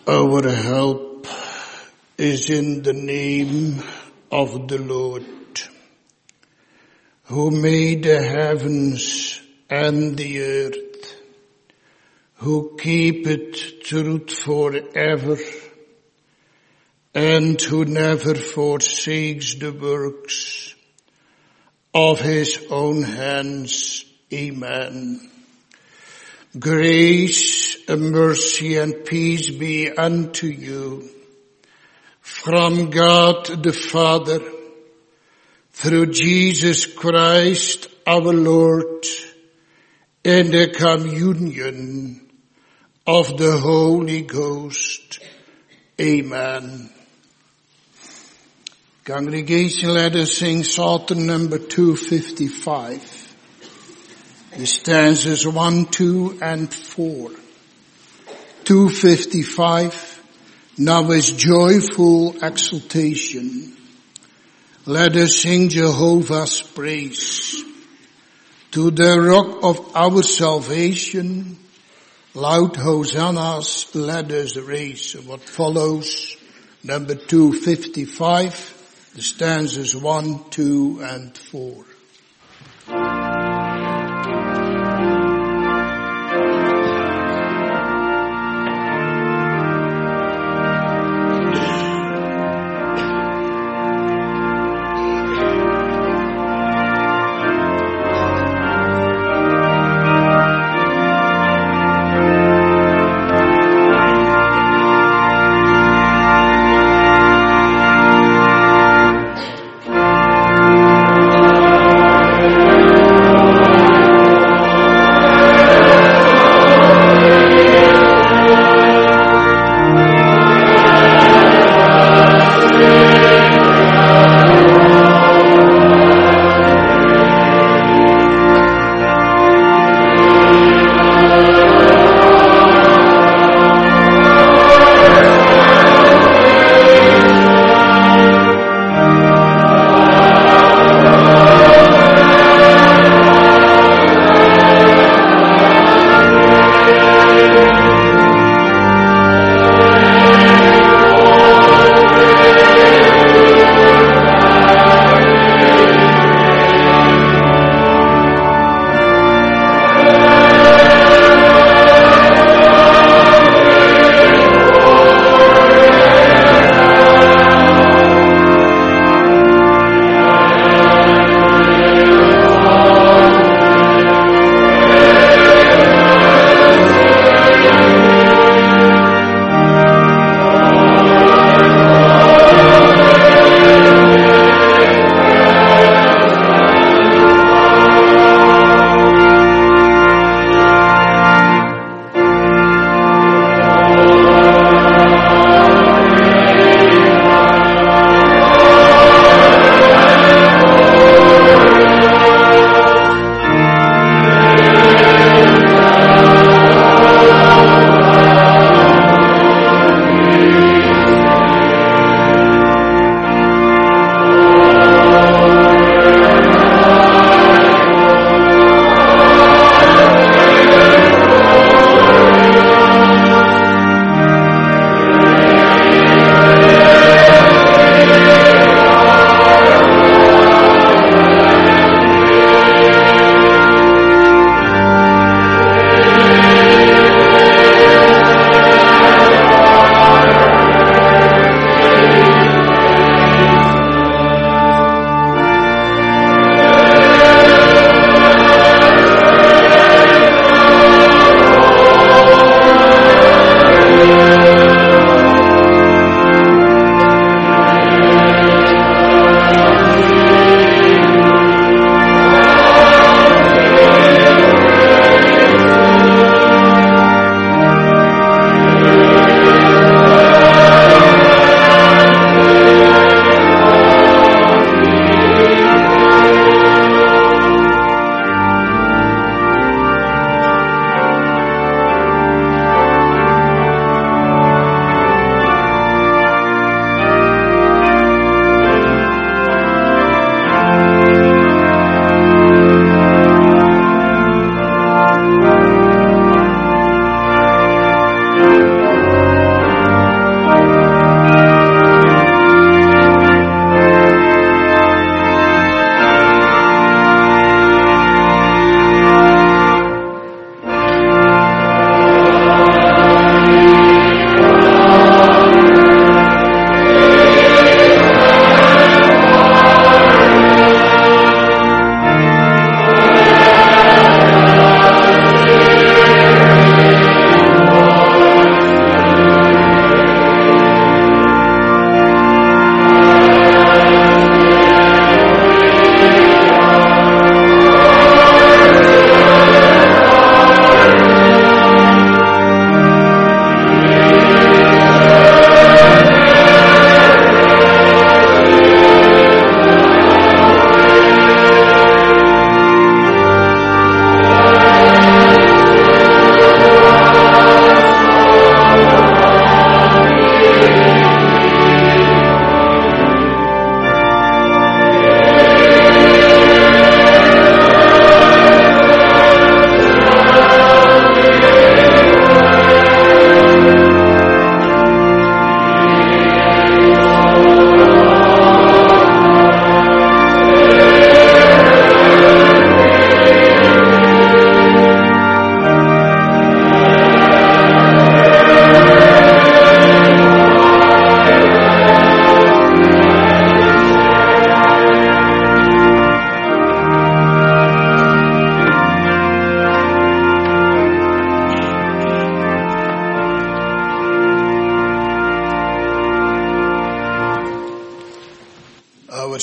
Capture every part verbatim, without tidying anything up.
Our help is in the name of the Lord, who made the heavens and the earth, who keepeth truth forever, and who never forsakes the works of his own hands. Amen. Grace, mercy, and peace be unto you from God the Father, through Jesus Christ our Lord, in the communion of the Holy Ghost. Amen. Congregation, let us sing Psalm number two fifty-five. The stanzas one, two, and four. two fifty-five. Now is joyful exultation. Let us sing Jehovah's praise. To the rock of our salvation, loud hosannas let us raise. What follows, number two fifty-five, the stanzas one, two, and four. Thank you.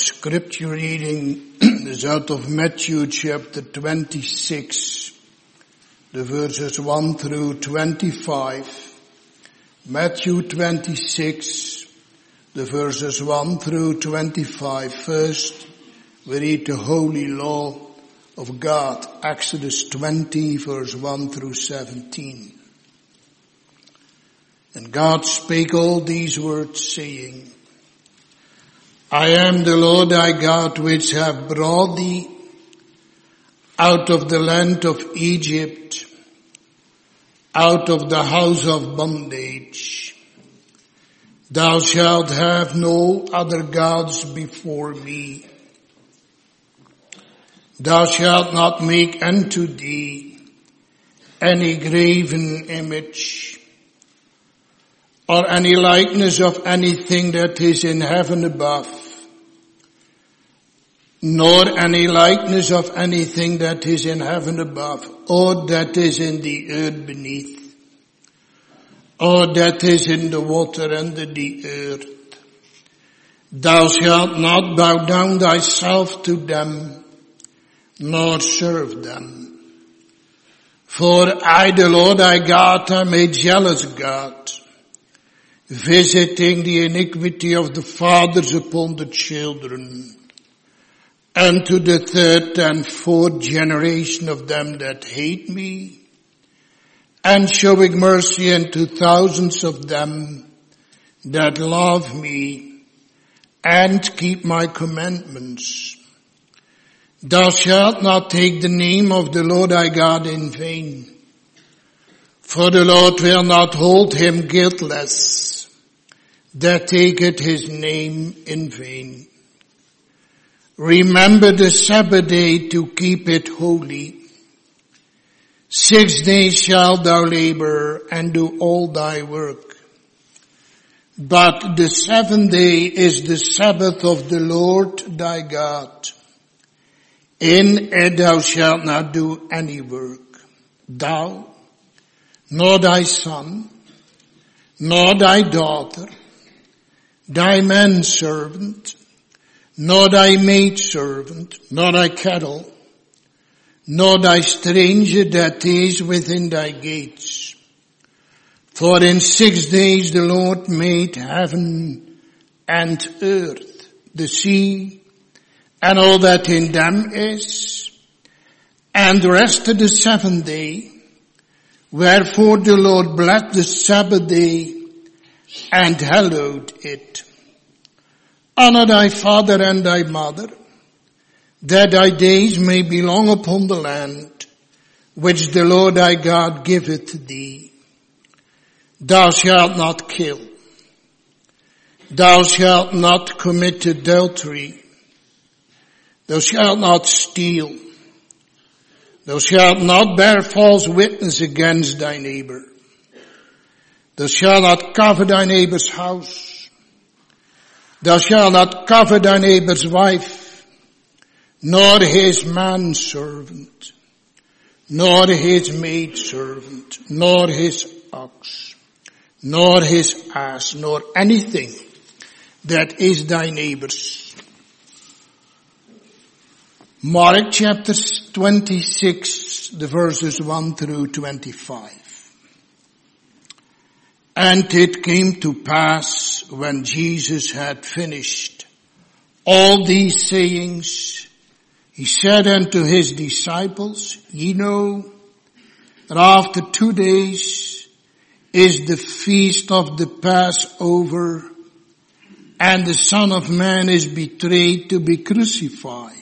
scripture reading is out of Matthew chapter twenty-six, the verses one through twenty-five. Matthew twenty-six, the verses one through twenty-five. First, we read the holy law of God, Exodus twenty, verse one through seventeen. And God spake all these words, saying, I am the Lord thy God, which have brought thee out of the land of Egypt, out of the house of bondage. Thou shalt have no other gods before me. Thou shalt not make unto thee any graven image, or any likeness of anything that is in heaven above, nor any likeness of anything that is in heaven above, or that is in the earth beneath, or that is in the water under the earth. Thou shalt not bow down thyself to them, nor serve them. For I, the Lord thy God, am a jealous God, visiting the iniquity of the fathers upon the children, and to the third and fourth generation of them that hate me, and showing mercy unto thousands of them that love me and keep my commandments. Thou shalt not take the name of the Lord thy God in vain, for the Lord will not hold him guiltless that taketh his name in vain. Remember the Sabbath day to keep it holy. Six days shalt thou labor and do all thy work. But the seventh day is the Sabbath of the Lord thy God. In it thou shalt not do any work, thou, nor thy son, nor thy daughter, thy manservant, nor thy maidservant, nor thy cattle, nor thy stranger that is within thy gates. For in six days the Lord made heaven and earth, the sea, and all that in them is, and rested the seventh day. Wherefore the Lord blessed the Sabbath day and hallowed it. Honor thy father and thy mother, that thy days may be long upon the land, which the Lord thy God giveth thee. Thou shalt not kill. Thou shalt not commit adultery. Thou shalt not steal. Thou shalt not bear false witness against thy neighbor. Thou shalt not covet thy neighbor's house. Thou shalt not covet thy neighbor's wife, nor his manservant, nor his maidservant, nor his ox, nor his ass, nor anything that is thy neighbor's. Mark chapter twenty-six, the verses one through twenty-five. And it came to pass, when Jesus had finished all these sayings, he said unto his disciples, Ye know that after two days is the feast of the Passover, and the Son of Man is betrayed to be crucified.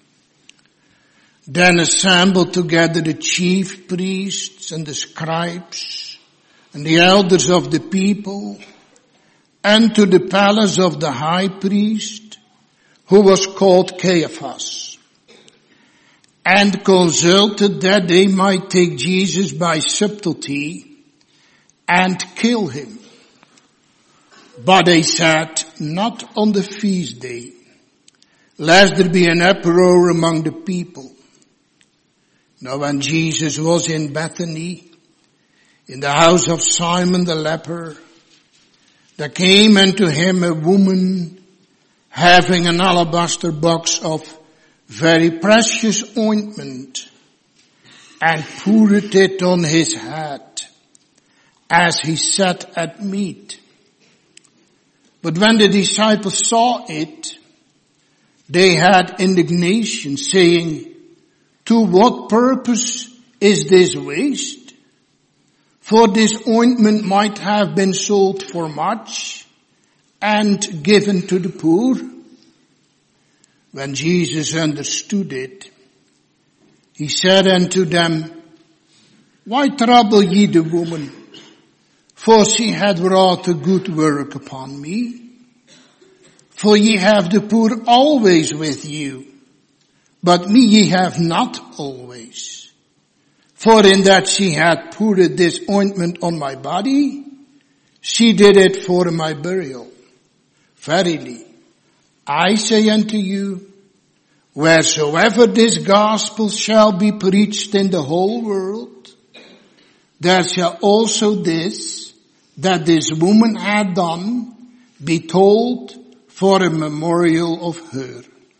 Then assembled together the chief priests and the scribes and the elders of the people, and to the palace of the high priest, who was called Caiaphas, and consulted that they might take Jesus by subtlety and kill him. But they said, not on the feast day, lest there be an uproar among the people. Now when Jesus was in Bethany, in the house of Simon the leper, there came unto him a woman having an alabaster box of very precious ointment, and poured it on his head as he sat at meat. But when the disciples saw it, they had indignation, saying, to what purpose is this waste? For this ointment might have been sold for much and given to the poor. When Jesus understood it, he said unto them, why trouble ye the woman? For she had wrought a good work upon me. For ye have the poor always with you, but me ye have not always. For in that she had poured this ointment on my body, she did it for my burial. Verily, I say unto you, wheresoever this gospel shall be preached in the whole world, there shall also this, that this woman had done, be told for a memorial of her.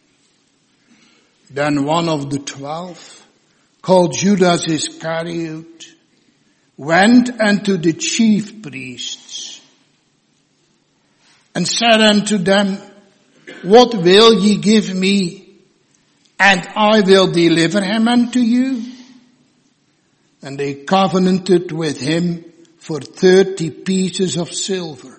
Then one of the twelve, called Judas Iscariot, went unto the chief priests, and said unto them, what will ye give me, and I will deliver him unto you? And they covenanted with him for thirty pieces of silver.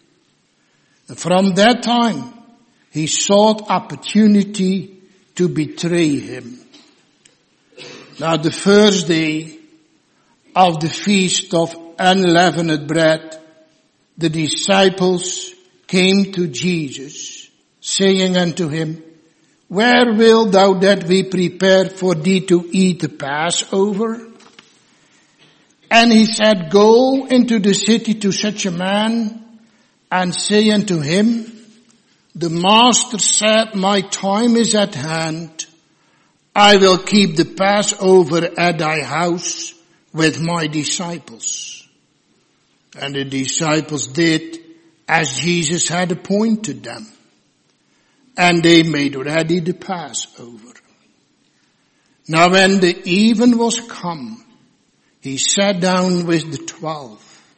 And from that time, he sought opportunity to betray him. Now the first day of the feast of unleavened bread, the disciples came to Jesus, saying unto him, where wilt thou that we prepare for thee to eat the Passover? And he said, go into the city to such a man, and say unto him, the master said, my time is at hand. I will keep the Passover at thy house with my disciples. And the disciples did as Jesus had appointed them. And they made ready the Passover. Now when the even was come, he sat down with the twelve.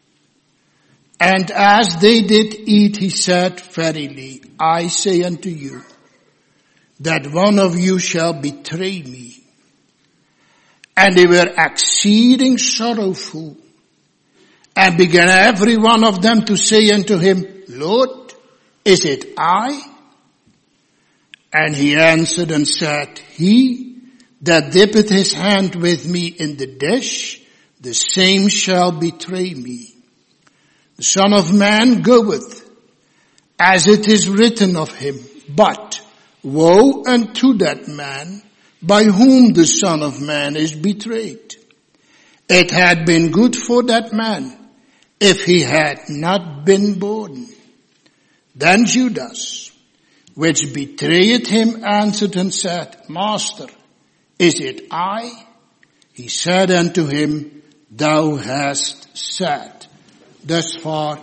And as they did eat, he said, verily, I say unto you, that one of you shall betray me. And they were exceeding sorrowful, and began every one of them to say unto him, Lord, is it I? And he answered and said, he that dippeth his hand with me in the dish, the same shall betray me. The Son of Man goeth, as it is written of him. But woe unto that man by whom the Son of Man is betrayed. It had been good for that man if he had not been born. Then Judas, which betrayed him, answered and said, Master, is it I? He said unto him, thou hast said. Thus far,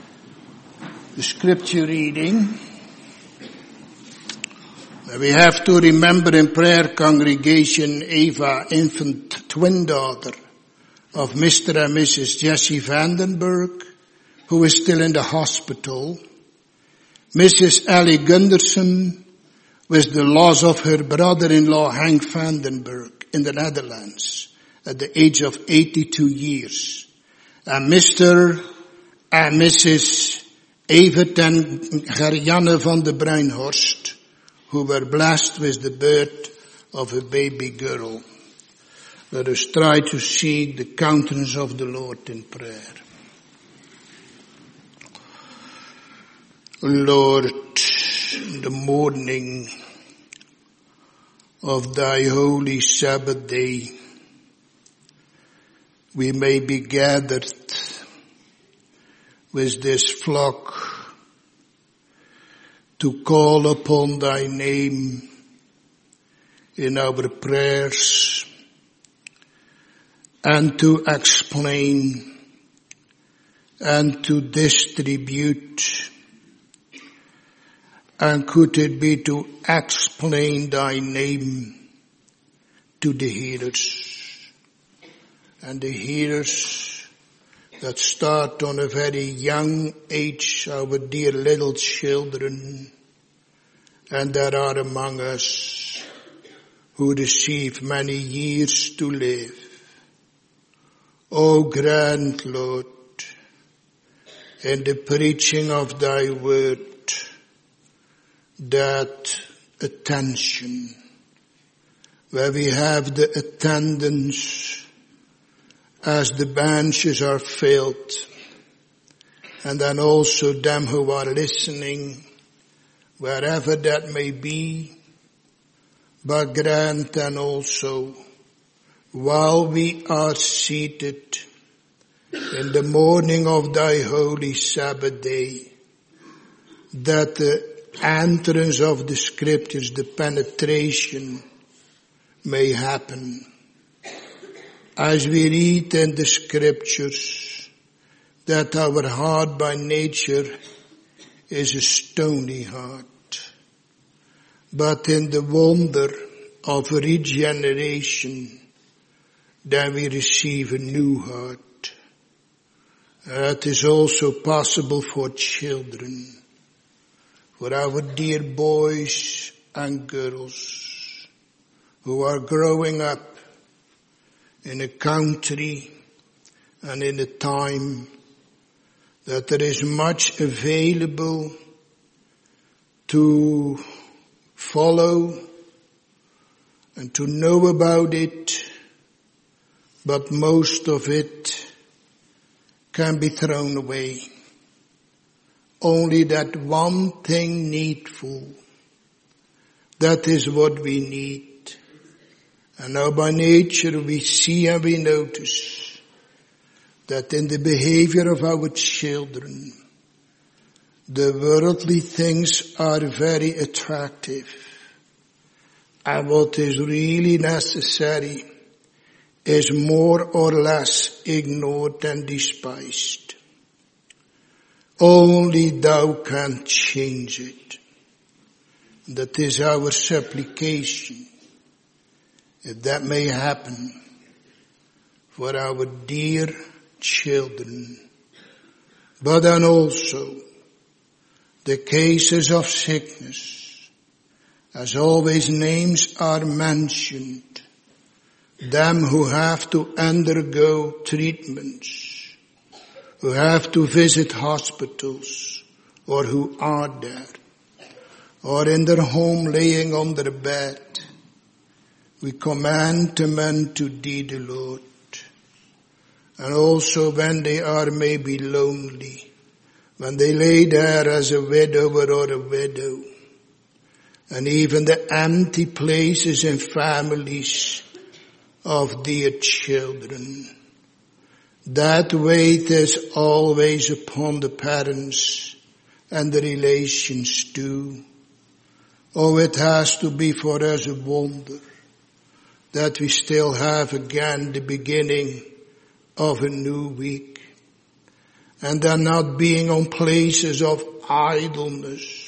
the scripture reading. We have to remember in prayer congregation Eva, infant twin daughter of Mister and Missus Jesse Vandenberg, who is still in the hospital. Missus Ellie Gunderson, with the loss of her brother-in-law Hank Vandenberg in the Netherlands at the age of eighty-two years. And Mister and Missus Evert and Gerjanne van de Bruinhorst, who were blessed with the birth of a baby girl. Let us try to see the countenance of the Lord in prayer. Lord, in the morning of thy holy Sabbath day, we may be gathered with this flock to call upon thy name in our prayers and to explain and to distribute And could it be to explain thy name to the hearers? And the hearers that start on a very young age, our dear little children, and there are among us who receive many years to live. O grant, Lord, in the preaching of thy word, that attention, where we have the attendance as the benches are filled, and then also them who are listening, wherever that may be, but grant and also while we are seated in the morning of thy holy Sabbath day, that the entrance of the scriptures, the penetration may happen. As we read in the scriptures that our heart by nature is a stony heart, but in the wonder of regeneration, then we receive a new heart. It is also possible for children, for our dear boys and girls who are growing up in a country and in a time that there is much available to follow and to know about it, but most of it can be thrown away. Only that one thing needful, that is what we need. And now by nature we see and we notice that in the behavior of our children, the worldly things are very attractive. And what is really necessary is more or less ignored and despised. Only thou canst change it. That is our supplication. If that may happen for our dear children. But then also the cases of sickness. As always, names are mentioned. Them who have to undergo treatments, who have to visit hospitals, or who are there, or in their home laying on their bed. We command them unto thee, the Lord. And also when they are maybe lonely, when they lay there as a widower or a widow, and even the empty places in families of dear children. That weight is always upon the parents and the relations too. Oh, it has to be for us a wonder that we still have again the beginning of a new week. And then not being on places of idleness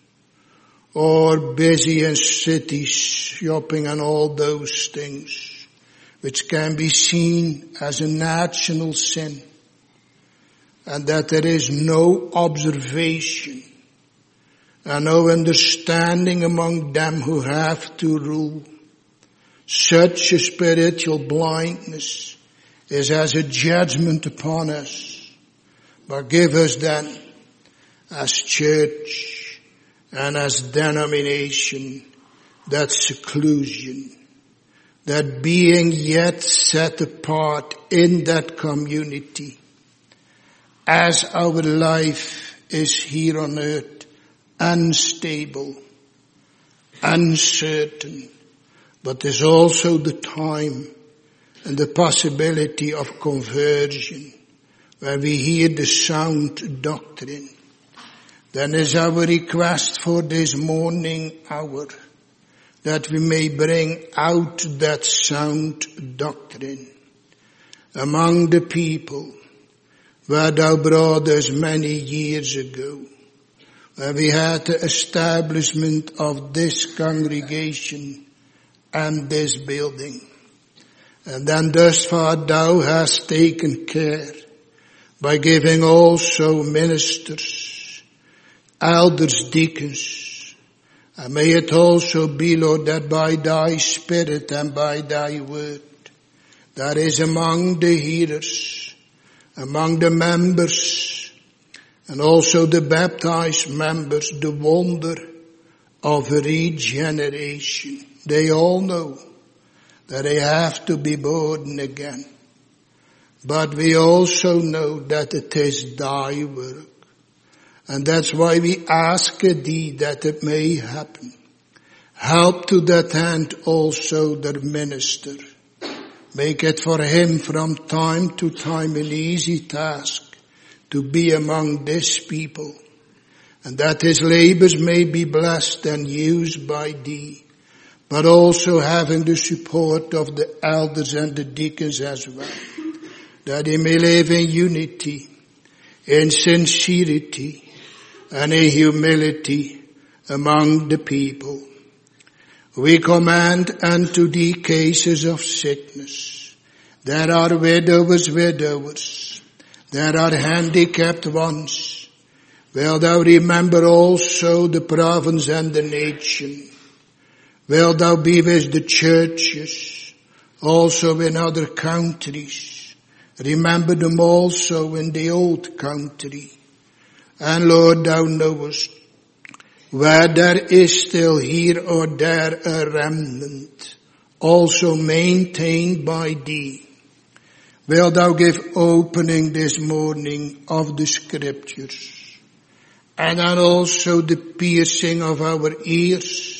or busy in cities, shopping and all those things, which can be seen as a national sin, and that there is no observation and no understanding among them who have to rule. Such a spiritual blindness is as a judgment upon us. But give us then, as church and as denomination, that seclusion, that being yet set apart in that community, as our life is here on earth, unstable, uncertain, but there's also the time and the possibility of conversion, where we hear the sound doctrine. Then is our request for this morning hour, that we may bring out that sound doctrine among the people where thou brought us many years ago, where we had the establishment of this congregation and this building. And then thus far thou hast taken care by giving also ministers, elders, deacons. And may it also be, Lord, that by thy Spirit and by thy word, that is among the hearers, among the members, and also the baptized members, the wonder of regeneration. They all know that they have to be born again. But we also know that it is thy work. And that's why we ask thee that it may happen. Help to that end also the minister. Make it for him from time to time an easy task to be among this people. And that his labors may be blessed and used by thee. But also having the support of the elders and the deacons as well. That he may live in unity, in sincerity, and in humility among the people. We command unto thee cases of sickness. There are widowers, widowers. There are handicapped ones. Will thou remember also the province and the nation. Will thou be with the churches, also in other countries. Remember them also in the old country. And Lord, thou knowest where there is still here or there a remnant, also maintained by thee. Will thou give opening this morning of the scriptures, and then also the piercing of our ears,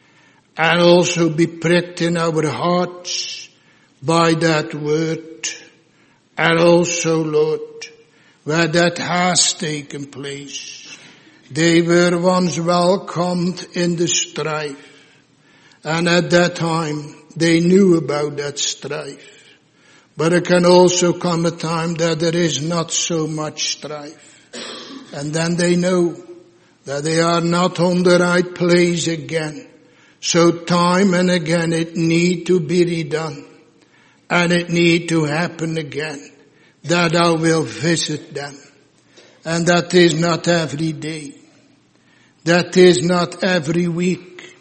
and also be pricked in our hearts by that word. And also, Lord, where that has taken place, they were once welcomed in the strife. And at that time, they knew about that strife. But it can also come a time that there is not so much strife. And then they know that they are not on the right place again. So time and again it need to be redone. And it need to happen again. That thou will visit them. And that is not every day. That is not every week.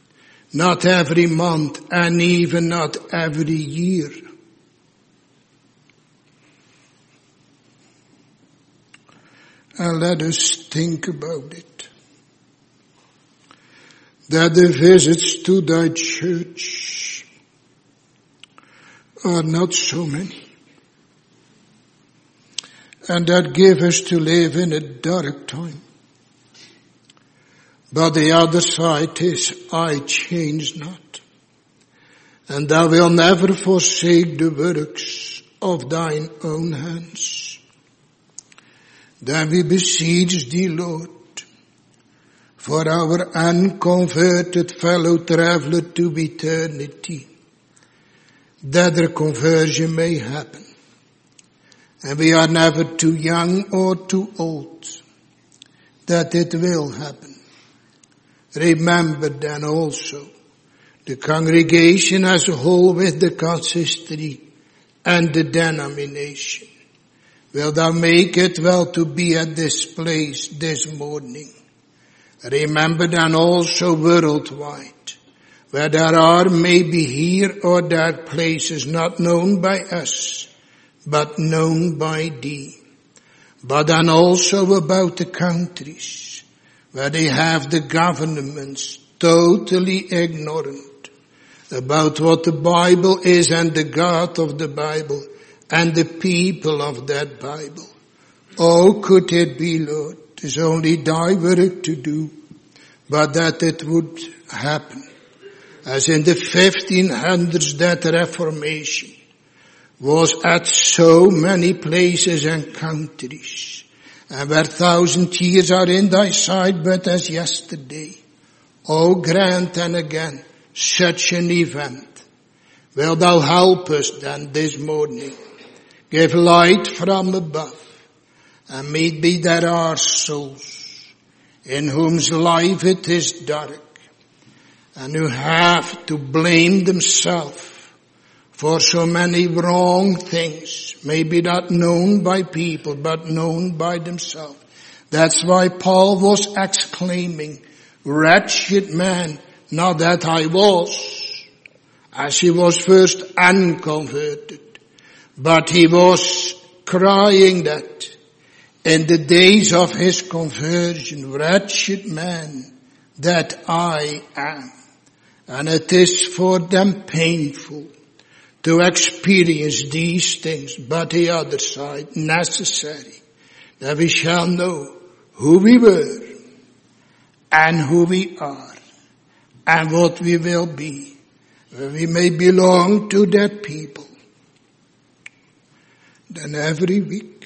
Not every month. And even not every year. And let us think about it. That the visits to thy church are not so many. And that give us to live in a dark time. But the other side is, I change not. And thou will never forsake the works of thine own hands. Then we beseech thee, Lord, for our unconverted fellow traveler to eternity, that their conversion may happen. And we are never too young or too old, that it will happen. Remember then also the congregation as a whole with the consistory and the denomination. Will thou make it well to be at this place this morning? Remember then also worldwide, where there are maybe here or there places not known by us, but known by thee. But then also about the countries, where they have the governments totally ignorant about what the Bible is and the God of the Bible and the people of that Bible. Oh, could it be, Lord, it is only thy work to do, but that it would happen. As in the fifteen hundreds, that Reformation was at so many places and countries, and where thousand years are in thy sight but as yesterday. Oh, grant and again such an event. Will thou help us then this morning? Give light from above, and may it be that our souls in whose life it is dark, and who have to blame themselves for so many wrong things, maybe not known by people, but known by themselves. That's why Paul was exclaiming, wretched man, not that I was, as he was first unconverted, but he was crying that in the days of his conversion, wretched man that I am. And it is for them painful to experience these things, but the other side, necessary, that we shall know who we were and who we are and what we will be, where we may belong to that people. Then every week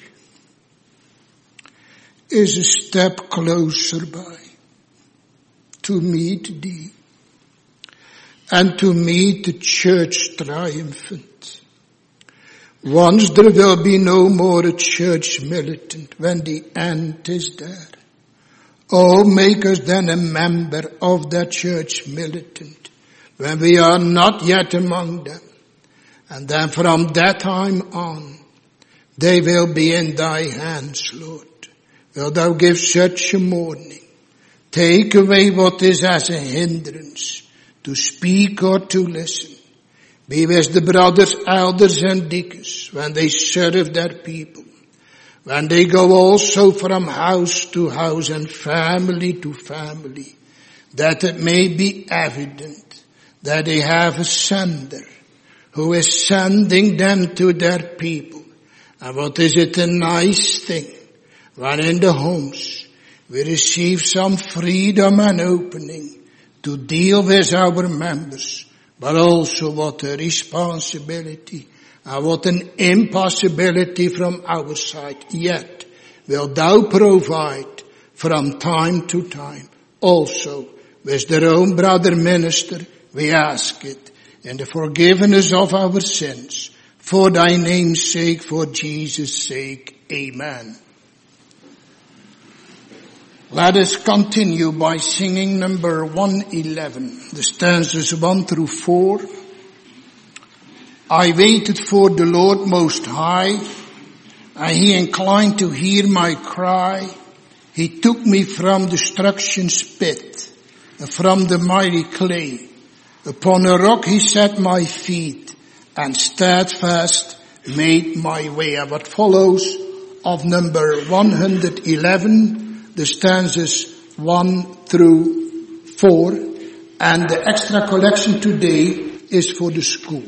is a step closer by to meet thee and to meet the church triumphant. Once there will be no more a church militant when the end is there. Oh, make us then a member of that church militant when we are not yet among them. And then from that time on, they will be in thy hands, Lord. Wilt thou give such a morning? Take away what is as a hindrance to speak or to listen. Be with the brothers, elders and deacons when they serve their people. When they go also from house to house and family to family, that it may be evident that they have a sender who is sending them to their people. And what is it a nice thing when in the homes we receive some freedom and opening to deal with our members, but also what a responsibility and what an impossibility from our side. Yet will thou provide from time to time also with their own brother minister, we ask it in the forgiveness of our sins, for thy name's sake, for Jesus' sake. Amen. Let us continue by singing number one eleven, the stanzas one through four. I waited for the Lord Most High, and he inclined to hear my cry. He took me from destruction's pit, and from the mighty clay. Upon a rock he set my feet, and steadfast made my way. And what follows of number one eleven, the stanzas one through four, and the extra collection today is for the school.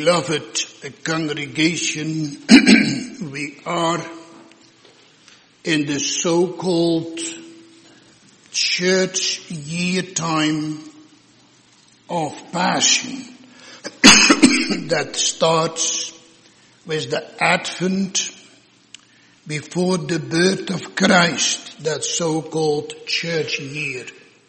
Beloved congregation, we are in the so-called church year time of Passion that starts with the Advent before the birth of Christ, that so-called church year.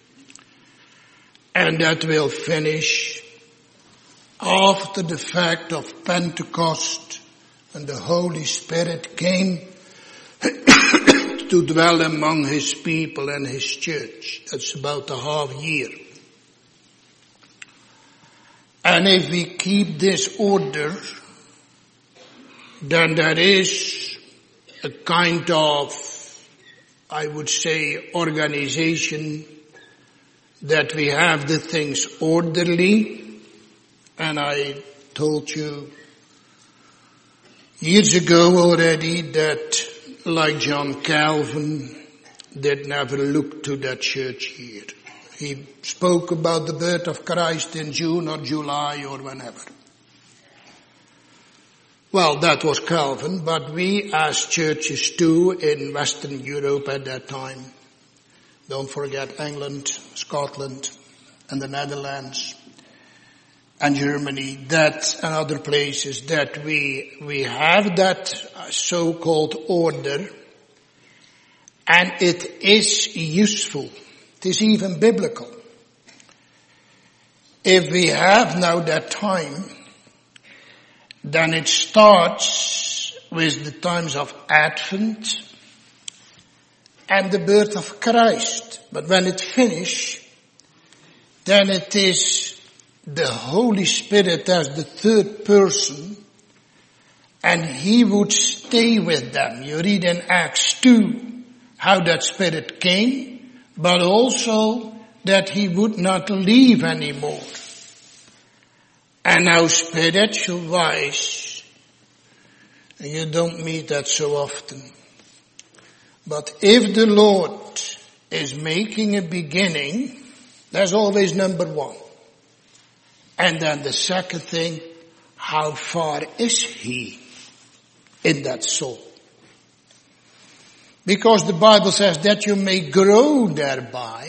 And that will finish after the fact of Pentecost, and the Holy Spirit came to dwell among His people and His church. That's about a half year. And if we keep this order, then there is a kind of, I would say, organization that we have the things orderly. And I told you years ago already that, like John Calvin, did never look to that church year. He spoke about the birth of Christ in June or July or whenever. Well, that was Calvin, but we as churches too in Western Europe at that time, don't forget England, Scotland, and the Netherlands, and Germany, that and other places, that we we have that so-called order, and it is useful. It is even biblical. If we have now that time, then it starts with the times of Advent and the birth of Christ. But when it finishes, then it is the Holy Spirit as the third person, and He would stay with them. You read in Acts two how that Spirit came, but also that He would not leave anymore. And now spiritual wise, you don't meet that so often. But if the Lord is making a beginning, that's always number one. And then the second thing, how far is He in that soul? Because the Bible says that you may grow thereby.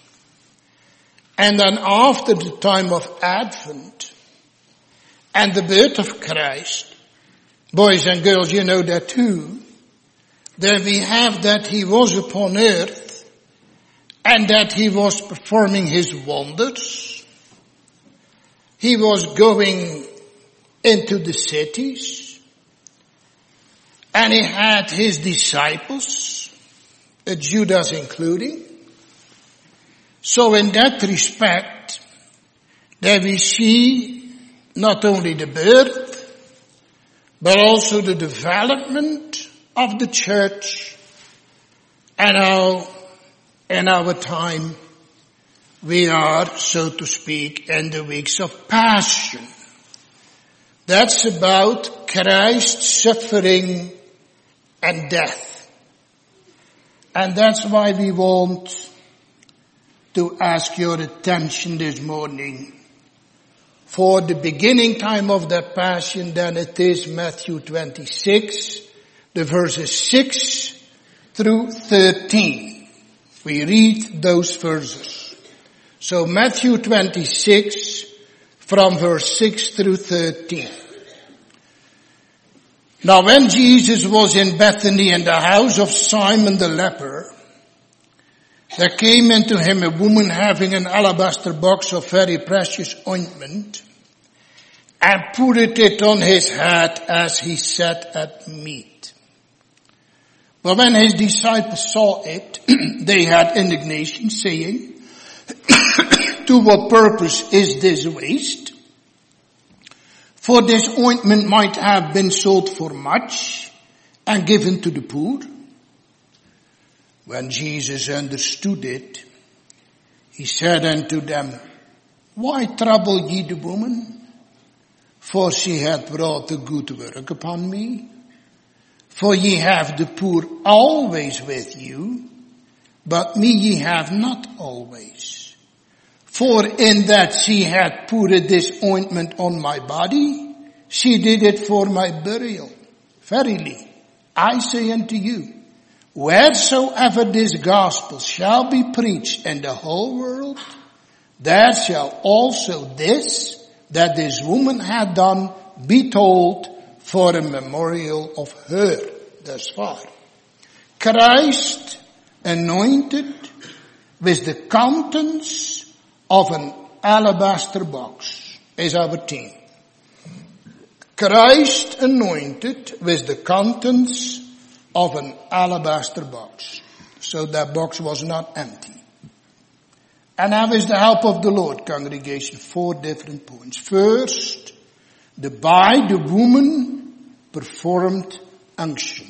And then after the time of Advent and the birth of Christ, boys and girls, you know that too, then we have that He was upon earth and that He was performing His wonders. He was going into the cities, and He had His disciples, Judas including. So in that respect, there we see not only the birth, but also the development of the church, and how in our time we are, so to speak, in the weeks of Passion. That's about Christ's suffering and death. And that's why we want to ask your attention this morning for the beginning time of that Passion. Then it is Matthew twenty-six, the verses six through thirteen. We read those verses. So Matthew twenty-six from verse six through thirteen. Now when Jesus was in Bethany in the house of Simon the leper, there came into Him a woman having an alabaster box of very precious ointment, and put it on His head as He sat at meat. But when His disciples saw it, they had indignation, saying, to what purpose is this waste? For this ointment might have been sold for much and given to the poor. When Jesus understood it, He said unto them, why trouble ye the woman? For she hath brought a good work upon me. For ye have the poor always with you, but me ye have not always. For in that she hath poured this ointment on my body, she did it for my burial. Verily, I say unto you, wheresoever this gospel shall be preached in the whole world, there shall also this, that this woman had done, be told for a memorial of her. Thus far. Christ anointed with the contents of an alabaster box is our theme. Christ anointed with the contents of an alabaster box. So that box was not empty. And now with the help of the Lord, congregation, four different points. First, the by the woman performed unction.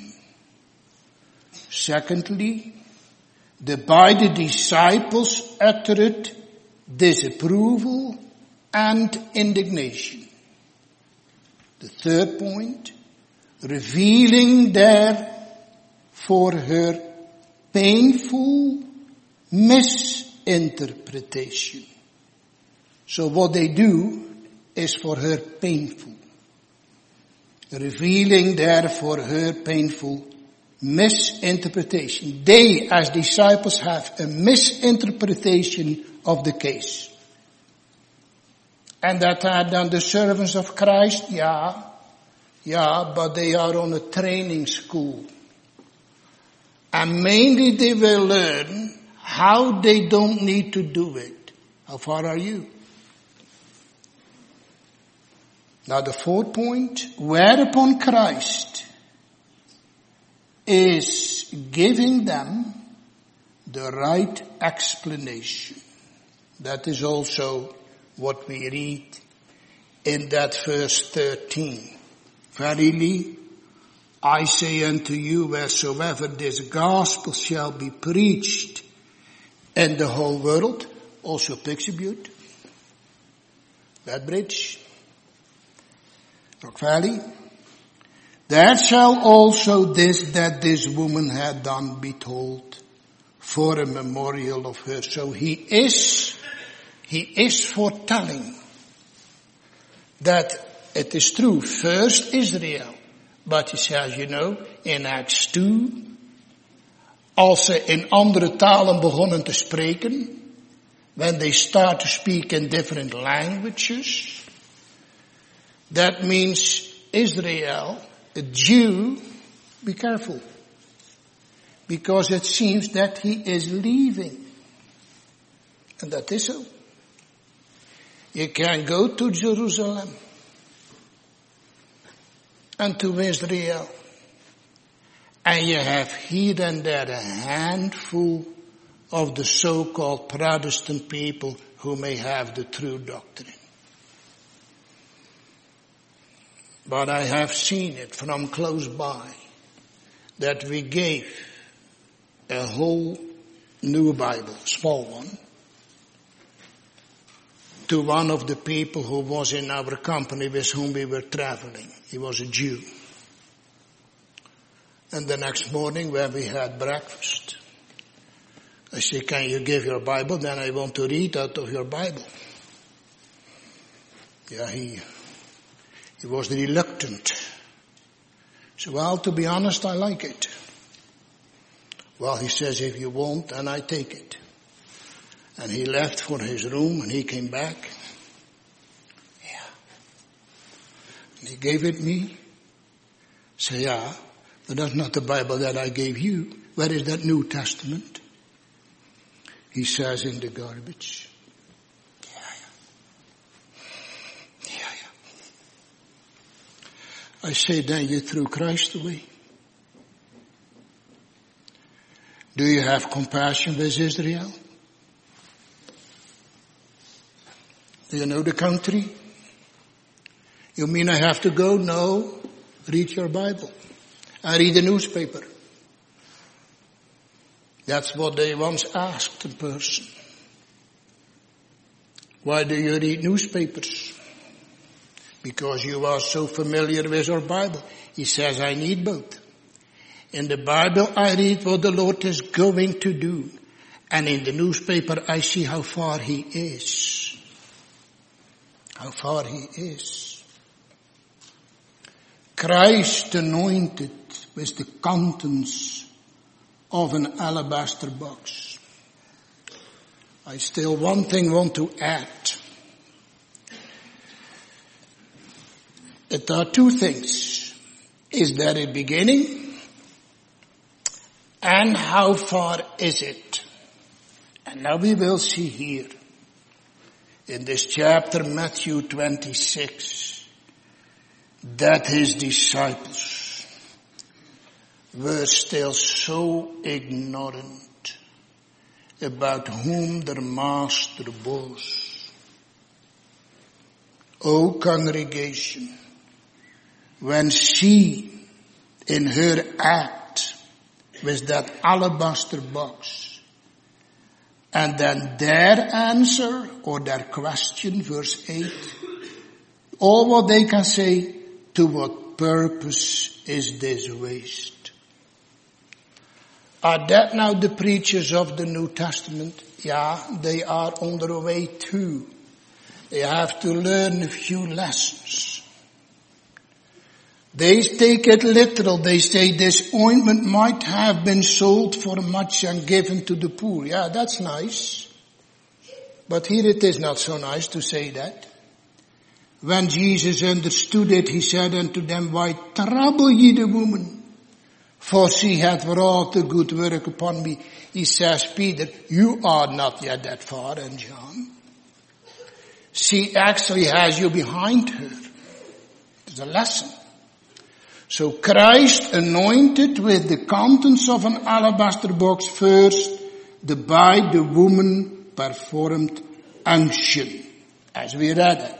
Secondly, the by the disciples uttered disapproval and indignation. The third point, revealing there for her painful misinterpretation. So what they do is for her painful. Revealing there for her painful misinterpretation. They, as disciples, have a misinterpretation of the case. And that are then the servants of Christ? Yeah. Yeah, but they are on a training school. And mainly they will learn how they don't need to do it. How far are you? Now the fourth point, whereupon Christ is giving them the right explanation. That is also what we read in that verse thirteen. Verily, I say unto you, wheresoever this gospel shall be preached in the whole world, also Pixie that bridge, Rock Valley, there shall also this that this woman had done be told for a memorial of her. So he is, he is foretelling that it is true. First Israel. But he says, you know, in Acts two, als ze in andere talen begonnen te spreken, when they start to speak in different languages, that means Israel, a Jew, be careful. Because it seems that he is leaving. And that is so. You can go to Jerusalem and to Israel, and you have here and there a handful of the so-called Protestant people who may have the true doctrine. But I have seen it from close by that we gave a whole new Bible, small one, to one of the people who was in our company with whom we were traveling. He was a Jew. And the next morning when we had breakfast, I said, can you give your Bible? Then I want to read out of your Bible. Yeah, he, he was reluctant. So, well, to be honest, I like it. Well, he says, if you won't, then I take it. And he left for his room and he came back. Yeah. And he gave it me. Say, yeah, but that's not the Bible that I gave you. Where is that New Testament? He says, in the garbage. Yeah, yeah. Yeah, yeah. I say, then you threw Christ away. Do you have compassion with Israel? Do you know the country? You mean I have to go? No. Read your Bible. I read the newspaper. That's what they once asked a person. Why do you read newspapers? Because you are so familiar with your Bible. He says, I need both. In the Bible, I read what the Lord is going to do. And in the newspaper, I see how far He is. How far He is. Christ anointed with the contents of an alabaster box. I still one thing want to add. There are two things. Is there a beginning? And how far is it? And now we will see here in this chapter, Matthew twenty-six, that his disciples were still so ignorant about whom their master was. O congregation, when she, in her act with that alabaster box, and then their answer or their question, verse eight, all what they can say, to what purpose is this waste? Are that now the preachers of the New Testament? Yeah, they are on their way too. They have to learn a few lessons. They take it literal. They say this ointment might have been sold for much and given to the poor. Yeah, that's nice. But here it is not so nice to say that. When Jesus understood it, he said unto them, why trouble ye the woman? For she hath wrought a good work upon me. He says, Peter, you are not yet that far, and John. She actually has you behind her. It's a lesson. So Christ anointed with the contents of an alabaster box first, the by the woman performed unction, as we read it.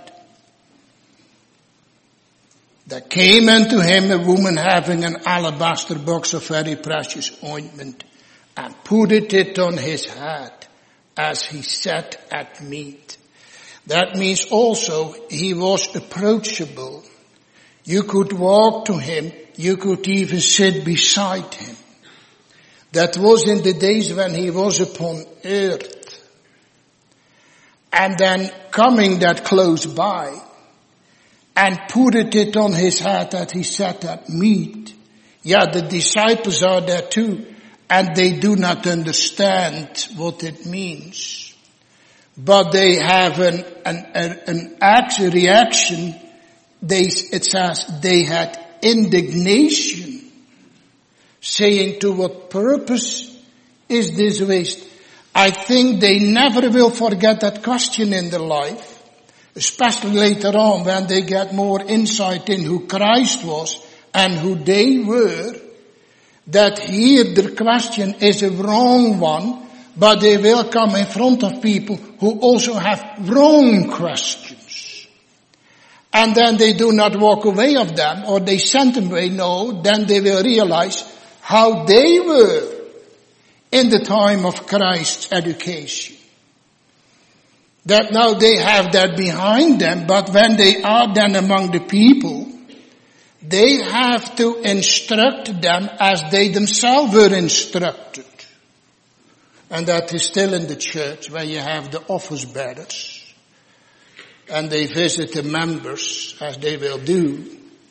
There came unto him a woman having an alabaster box of very precious ointment, and put it on his head as he sat at meat. That means also he was approachable. You could walk to him. You could even sit beside him. That was in the days when he was upon earth. And then coming that close by and put it on his head that he sat at meat. Yeah, the disciples are there too. And they do not understand what it means. But they have an, an, an, an action, reaction. They, it says they had indignation, saying, to what purpose is this waste? I think they never will forget that question in their life, especially later on when they get more insight in who Christ was and who they were, that here the question is a wrong one, but they will come in front of people who also have wrong questions. And then they do not walk away of them, or they send them away. No, then they will realize how they were in the time of Christ's education. That now they have that behind them, but when they are then among the people, they have to instruct them as they themselves were instructed. And that is still in the church, where you have the office bearers. And they visit the members, as they will do.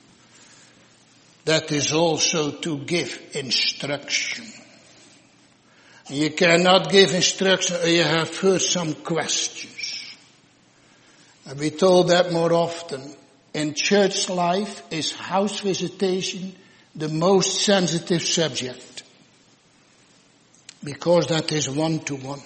That is also to give instruction. You cannot give instruction or you have first some questions. And we told that more often. In church life is house visitation the most sensitive subject. Because that is one to one.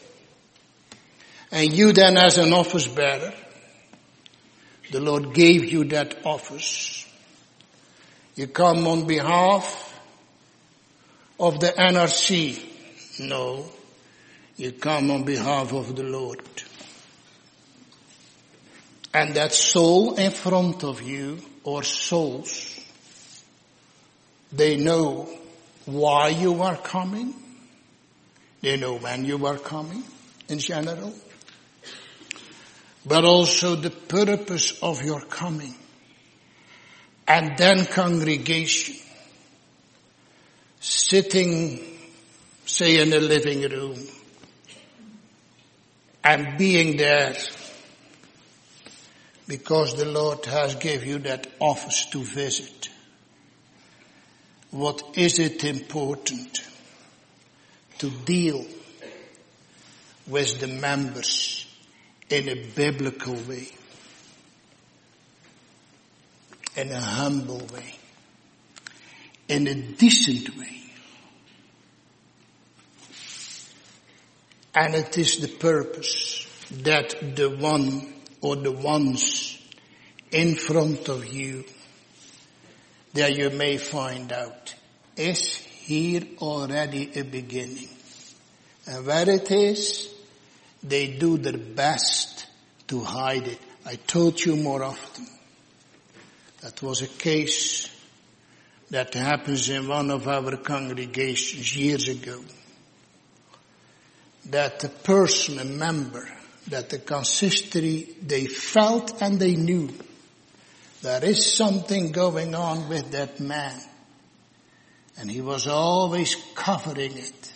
And you then as an office bearer, the Lord gave you that office. You come on behalf of the N R C. No, you come on behalf of the Lord. And that soul in front of you, or souls, they know why you are coming. They know when you are coming, in general. But also the purpose of your coming. And then congregation, sitting, say, in a living room, and being there because the Lord has given you that office to visit. what is it important to deal with the members in a biblical way, in a humble way, in a decent way. And it is the purpose that the one or the ones in front of you, that you may find out, is here already a beginning. And where it is, they do their best to hide it. I told you more often. That was a case that happens in one of our congregations years ago. That a person, a member, that the consistory, they felt and they knew there is something going on with that man. And he was always covering it.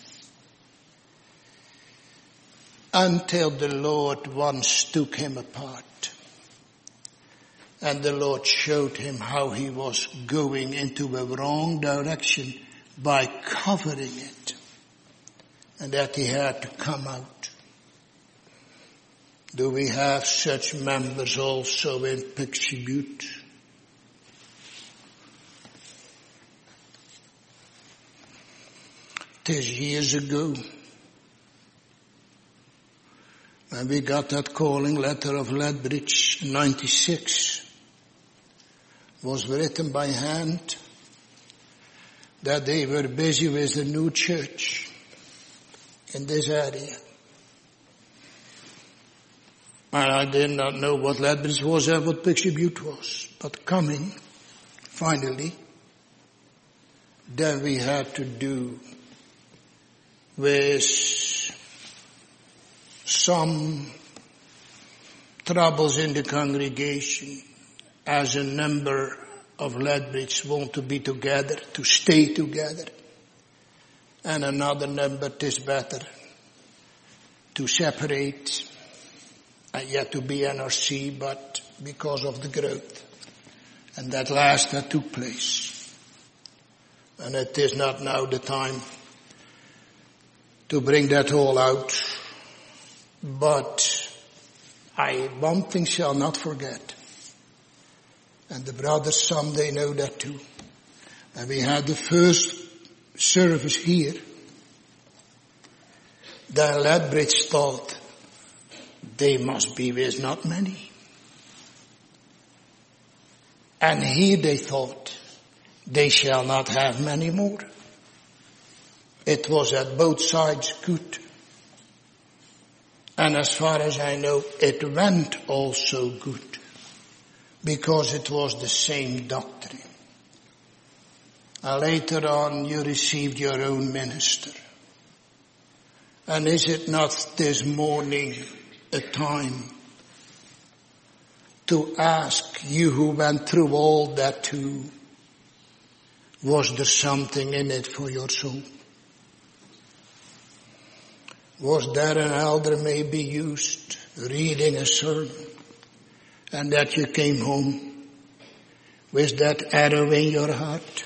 Until the Lord once took him apart. And the Lord showed him how he was going into a wrong direction by covering it. And that he had to come out. Do we have such members also in Pixie Butte? It is years ago when we got that calling letter of Lethbridge in ninety-six. Was written by hand that they were busy with a new church in this area. And I did not know what Lethbridge was or what Pixie Butte was. But coming, finally, then we had to do with some troubles in the congregation as a number of Lethbridge want to be together, to stay together. And another number, it is better to separate and yet to be N R C, but because of the growth. And that last that took place. And it is not now the time to bring that all out. But I one thing shall not forget. And the brothers, some they know that too. And we had the first service here. Then Lethbridge thought, they must be with not many. And here they thought, they shall not have many more. It was at both sides good. And as far as I know, it went also good. Because it was the same doctrine. And later on you received your own minister. And is it not this morning a time to ask you who went through all that too, was there something in it for your soul? Was there an elder maybe used reading a sermon and that you came home with that arrow in your heart?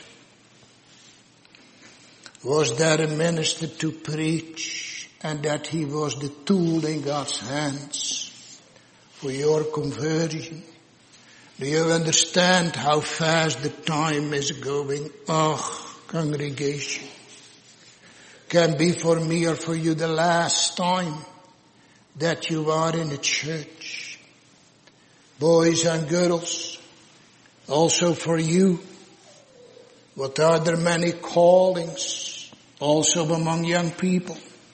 Was there a minister to preach and that he was the tool in God's hands for your conversion? Do you understand how fast the time is going? Oh, congregation, can be for me or for you the last time that you are in a church. Boys and girls, also for you, what are there many callings also among young people?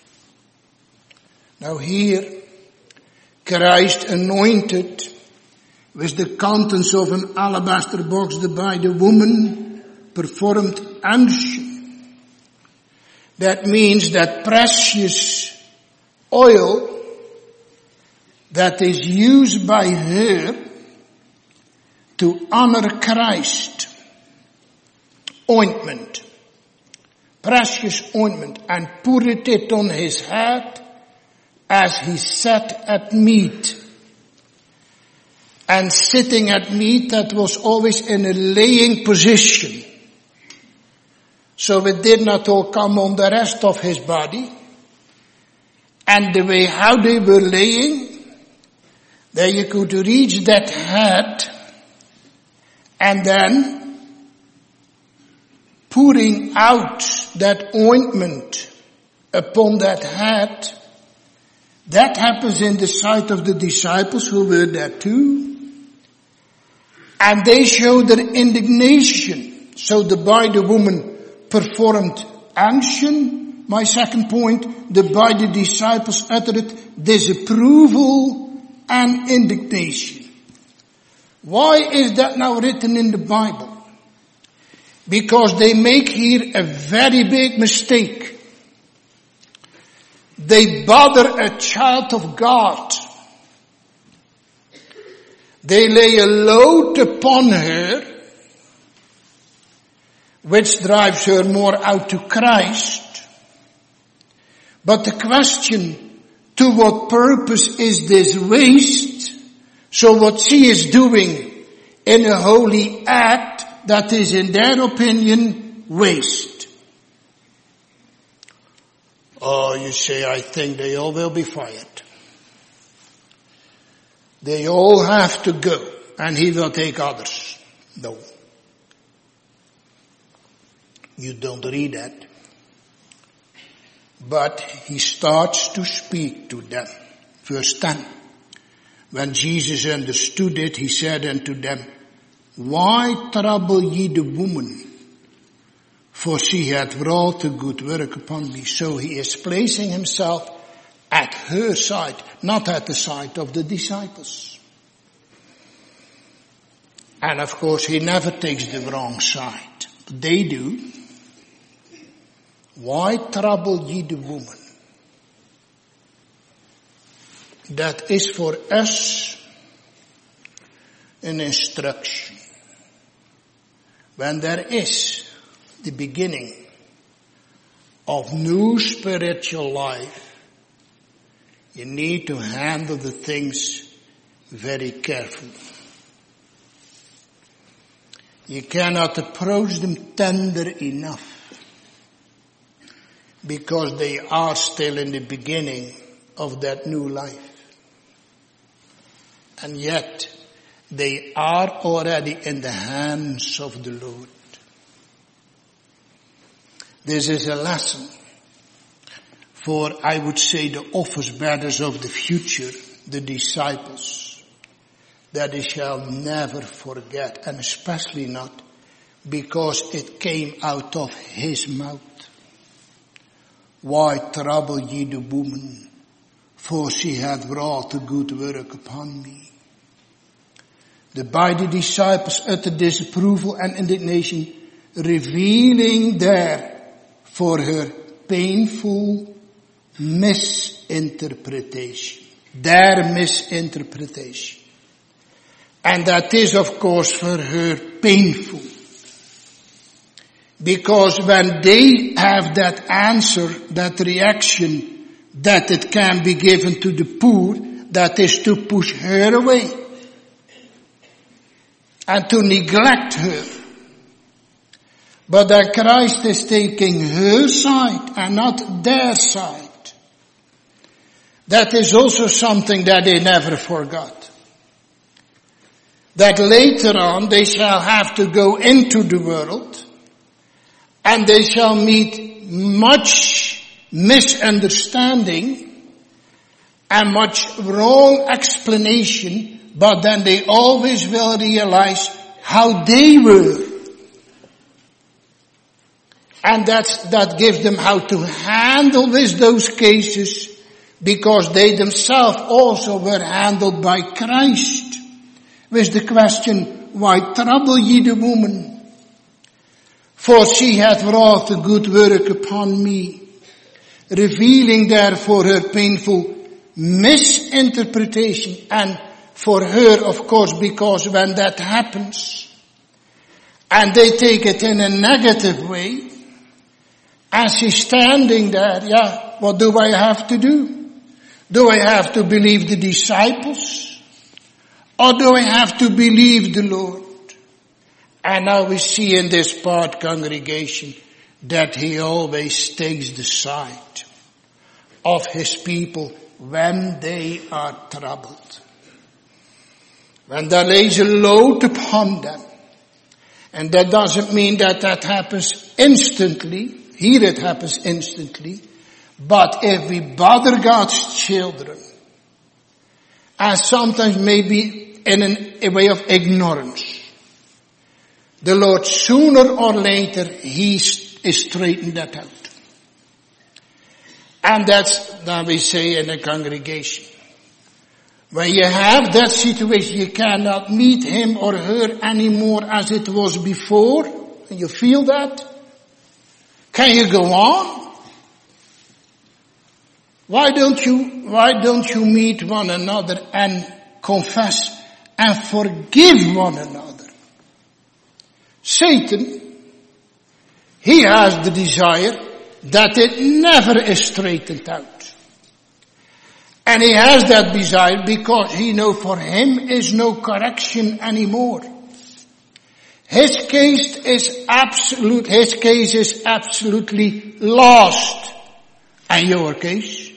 Now here, Christ anointed with the contents of an alabaster box by the woman performed unction. That means that precious oil that is used by her to honor Christ. Ointment. Precious ointment. And put it on his head as he sat at meat. And sitting at meat, that was always in a laying position. so it did not all come on the rest of his body. And the way how they were laying, there you could reach that head, and then pouring out that ointment upon that head. That happens in the sight of the disciples who were there too. And they showed their indignation. So the by the woman performed unction. My second point, the by the disciples uttered disapproval and indignation. Why is that now written in the Bible? Because they make here a very big mistake. They bother a child of God. They lay a load upon her, which drives her more out to Christ. But the question, to what purpose is this waste? So what she is doing in a holy act, that is in their opinion waste. Oh, you say, I think they all will be fired. They all have to go, and he will take others. No. You don't read that. But he starts to speak to them. Verse ten. When Jesus understood it, he said unto them, why trouble ye the woman? For she hath wrought a good work upon me. So he is placing himself at her side, not at the side of the disciples. And of course he never takes the wrong side. They do. Why trouble ye the woman? That is for us an instruction. When there is the beginning of new spiritual life, you need to handle the things very carefully. You cannot approach them tender enough, because they are still in the beginning of that new life. And yet, they are already in the hands of the Lord. This is a lesson for, I would say, the office bearers of the future, the disciples, that they shall never forget, and especially not because it came out of his mouth. Why trouble ye the woman? For she hath wrought a good work upon me. The by the disciples uttered disapproval and indignation, revealing there for her painful misinterpretation. Their misinterpretation. And that is of course for her painful. Because when they have that answer, that reaction, that it can be given to the poor, that is to push her away. And to neglect her. But that Christ is taking her side and not their side. That is also something that they never forgot. That later on they shall have to go into the world and they shall meet much misunderstanding and much wrong explanation. But then they always will realize how they were. And that's, that gives them how to handle with those cases, because they themselves also were handled by Christ. With the question, why trouble ye the woman? For she hath wrought a good work upon me. Revealing therefore her painful misinterpretation. And for her, of course, because when that happens, and they take it in a negative way, and she's standing there, yeah, what do I have to do? Do I have to believe the disciples? Or do I have to believe the Lord? And now we see in this part, congregation, that he always takes the side of his people when they are troubled. When there lays a load upon them. And that doesn't mean that that happens instantly. Here it happens instantly. But if we bother God's children, and sometimes maybe in an, a way of ignorance, the Lord sooner or later, He is straightened that out. And that's what we say in a congregation. When you have that situation, you cannot meet him or her anymore as it was before. And you feel that? Can you go on? Why don't you, why don't you meet one another and confess and forgive one another? Satan, he has the desire that it never is straightened out. And he has that desire because he knows for him is no correction anymore. His case is absolute, his case is absolutely lost. And your case?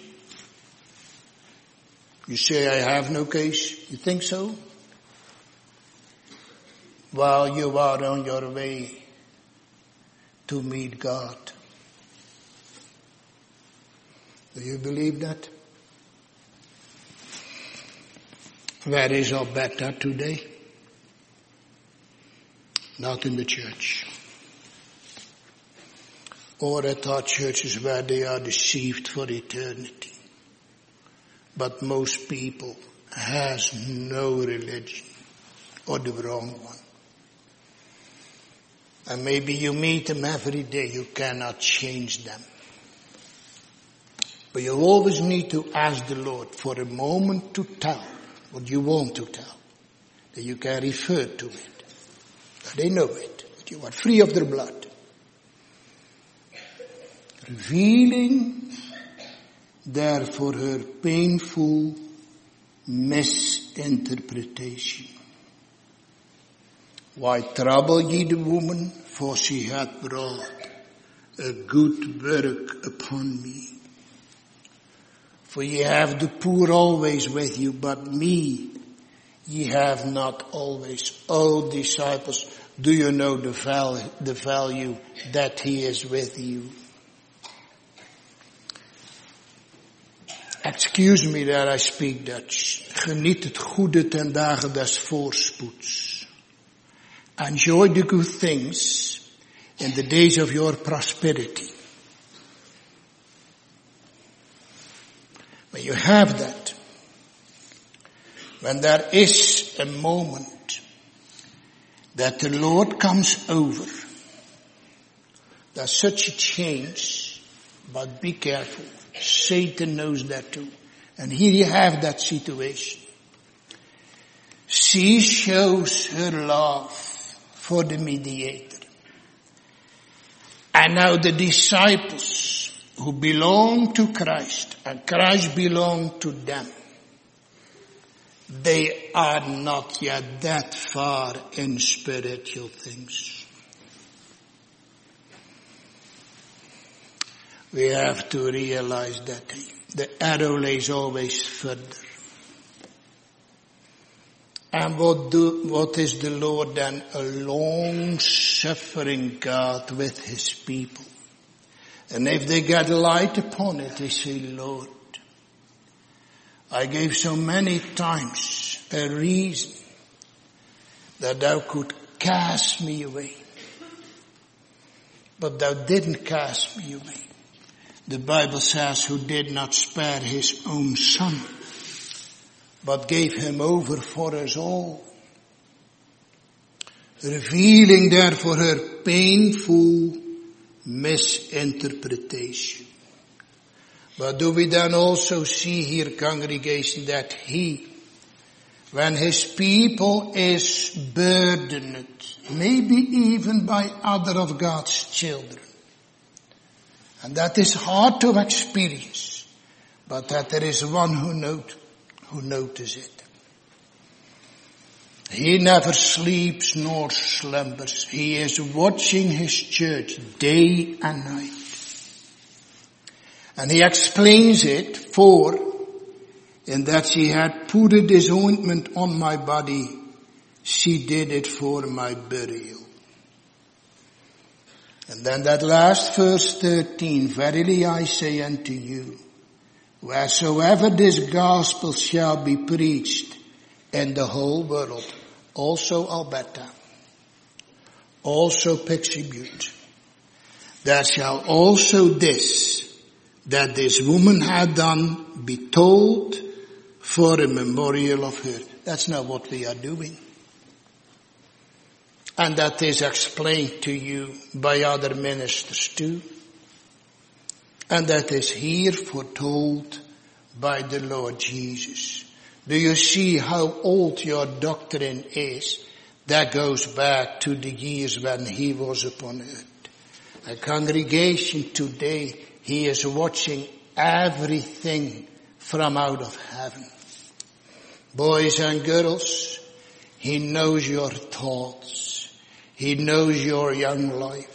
You say, I have no case. You think so? Well, you are on your way to meet God. Do you believe that? Where is our better today? Not in the church. Or at our churches where they are deceived for eternity. But most people has no religion or the wrong one. And maybe you meet them every day, you cannot change them. But you always need to ask the Lord for a moment to tell what you want to tell. That you can refer to it. That they know it. That you are free of their blood. Revealing therefore her painful misinterpretation. Why trouble ye the woman? For she hath brought a good work upon me. For ye have the poor always with you, but me ye have not always. O disciples, do you know the value, the value that he is with you? Excuse me that I speak Dutch. Geniet het goede ten dagen des voorspoeds. Enjoy the good things in the days of your prosperity. When you have that, when there is a moment that the Lord comes over, there's such a change, but be careful. Satan knows that too. And here you have that situation. She shows her love for the mediator. And now the disciples who belong to Christ, and Christ belonged to them, they are not yet that far in spiritual things. We have to realize that the arrow lays always further. And what do, what is the Lord then? A long-suffering God with his people. And if they get light upon it, they say, Lord, I gave so many times a reason that thou could cast me away. But thou didn't cast me away. The Bible says, who did not spare his own son, but gave him over for us all. Revealing therefore her painful misinterpretation. But do we then also see here, congregation, that he, when his people is burdened, maybe even by other of God's children, and that is hard to experience, but that there is one who note, who notices it. He never sleeps nor slumbers. He is watching his church day and night. And he explains it, for in that she had put this ointment on my body, she did it for my burial. And then that last verse thirteen, verily I say unto you, wheresoever this gospel shall be preached in the whole world, also Alberta, also Pixie Butte, there shall also this, that this woman had done, be told for a memorial of her. That's not what we are doing. And that is explained to you by other ministers too. And that is here foretold by the Lord Jesus. Do you see how old your doctrine is? That goes back to the years when he was upon earth. A congregation today, he is watching everything from out of heaven. Boys and girls, he knows your thoughts. He knows your young life.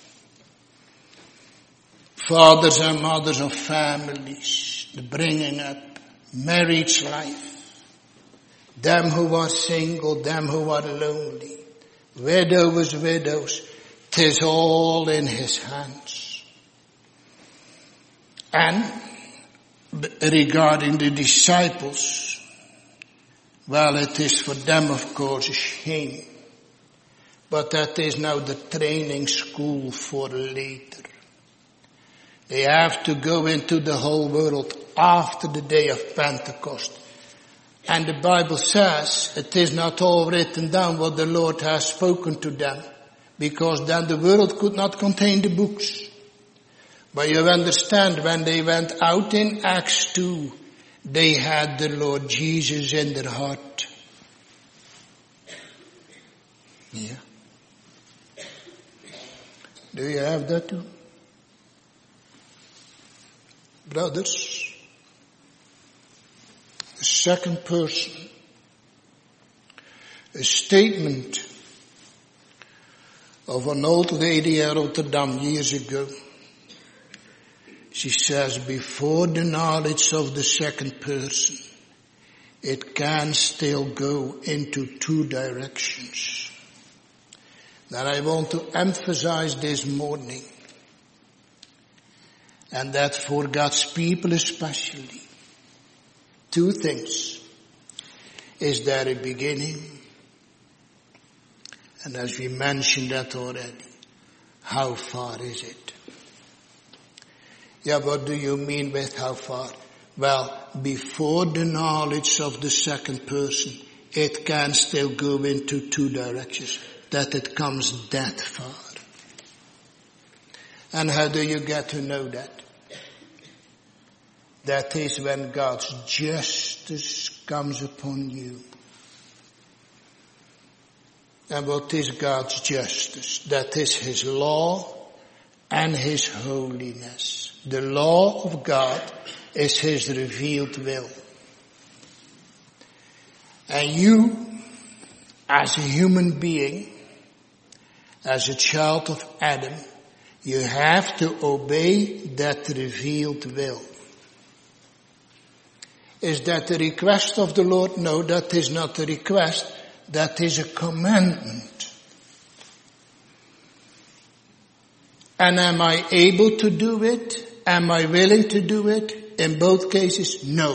Fathers and mothers of families, the bringing up, marriage life. Them who are single, them who are lonely, widows, widows, 'tis all in his hands. And regarding the disciples, well, it is for them, of course, a shame. But that is now the training school for later. They have to go into the whole world after the day of Pentecost. And the Bible says it is not all written down what the Lord has spoken to them, because then the world could not contain the books. But you understand, when they went out in Acts two, they had the Lord Jesus in their heart. Yeah. Do you have that too? Brothers, the second person, a statement of an old lady at Rotterdam years ago. She says, before the knowledge of the second person, it can still go into two directions. That I want to emphasize this morning, and that for God's people especially, two things. Is there a beginning? And as we mentioned that already, how far is it? Yeah, what do you mean with how far? Well, before the knowledge of the second person, it can still go into two directions. That it comes that far. And how do you get to know that? That is when God's justice comes upon you. And what is God's justice? That is his law and his holiness. The law of God is his revealed will. And you, as a human being, as a child of Adam, you have to obey that revealed will. Is that a request of the Lord? No, that is not a request. That is a commandment. And am I able to do it? Am I willing to do it? In both cases, no.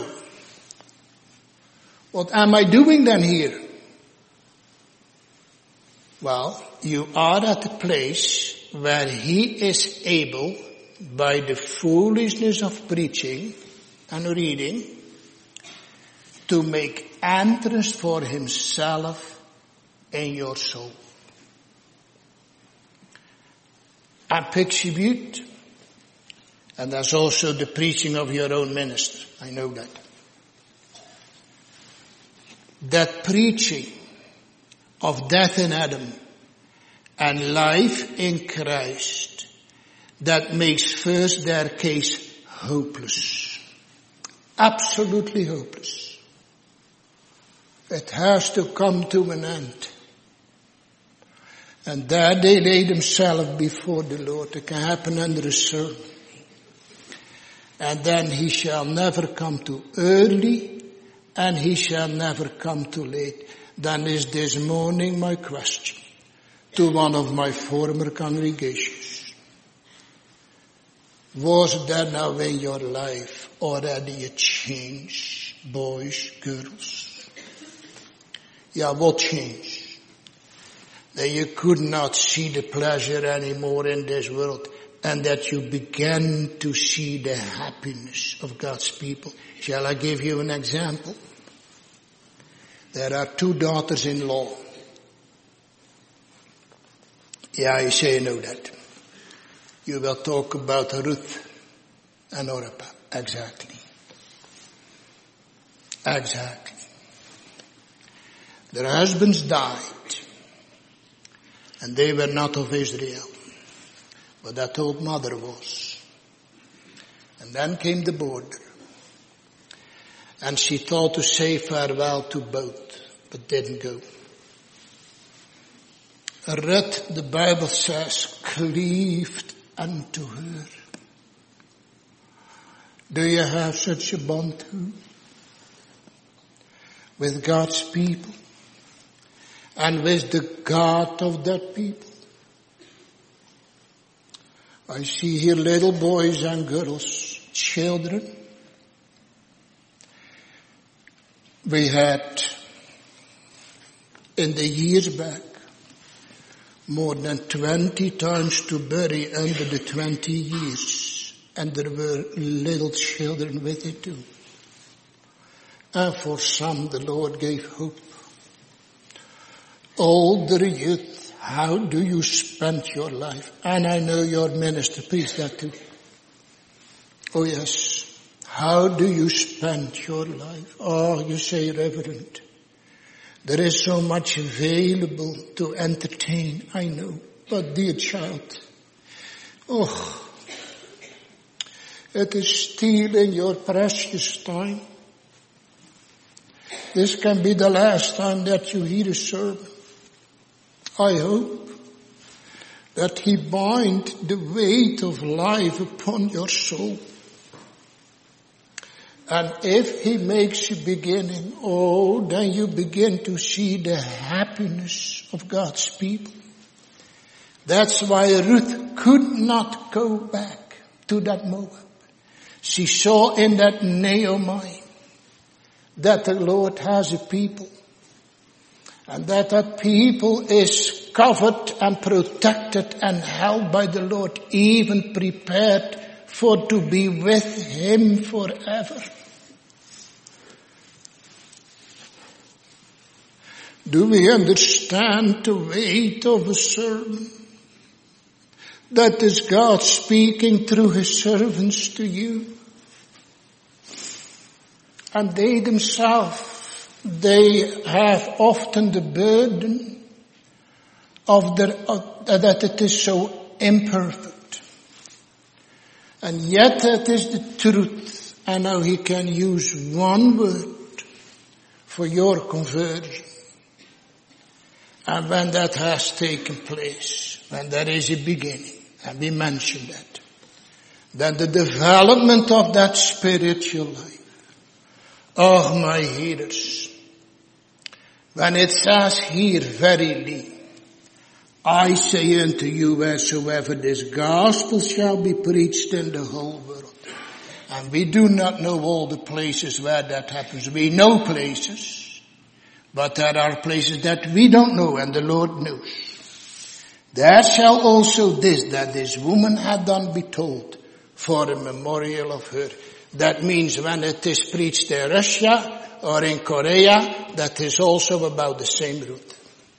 What am I doing then here? Well, you are at a place where he is able, by the foolishness of preaching and reading, to make entrance for himself in your soul. At Pixie Butte, and that's also the preaching of your own minister. I know that. That preaching of death in Adam and life in Christ, that makes first their case hopeless. Absolutely hopeless. It has to come to an end. And there they laid themselves before the Lord. It can happen under a sermon. And then he shall never come too early, and he shall never come too late. Then is this morning my question to one of my former congregations. Was there now in your life already a change, boys, girls? Yeah, what change? That you could not see the pleasure anymore in this world, and that you began to see the happiness of God's people. Shall I give you an example? There are two daughters-in-law. Yeah, you say you know that. You will talk about Ruth and Orpah. Exactly. Exactly. Their husbands died. And they were not of Israel. But that old mother was. And then came the border. And she thought to say farewell to both, but didn't go. Ruth, the Bible says, cleaved unto her. Do you have such a bond too? With God's people? And with the God of that people? I see here little boys and girls, children. We had, in the years back, more than twenty times to bury under the twenty years. And there were little children with it too. And for some the Lord gave hope. Older youth, how do you spend your life? And I know your minister preached that too. Oh yes. How do you spend your life? Oh, you say, Reverend, there is so much available to entertain. I know. But dear child, oh, it is stealing your precious time. This can be the last time that you hear a sermon. I hope that he bind the weight of life upon your soul. And if he makes a beginning, oh, then you begin to see the happiness of God's people. That's why Ruth could not go back to that Moab. She saw in that Naomi that the Lord has a people. And that that people is covered and protected and held by the Lord, even prepared for to be with him forever. Do we understand the weight of a sermon? That is God speaking through his servants to you. And they themselves, they have often the burden of their, uh, that it is so imperfect. And yet that is the truth. And now he can use one word for your conversion. And when that has taken place, when there is a beginning, and we mentioned that, then the development of that spiritual life. Oh, my hearers, when it says here, verily, I say unto you, wheresoever this gospel shall be preached in the whole world. And we do not know all the places where that happens. We know places, but there are places that we don't know, and the Lord knows. There shall also this, that this woman had done, be told, for a memorial of her. That means when it is preached in Russia or in Korea, that is also about the same root.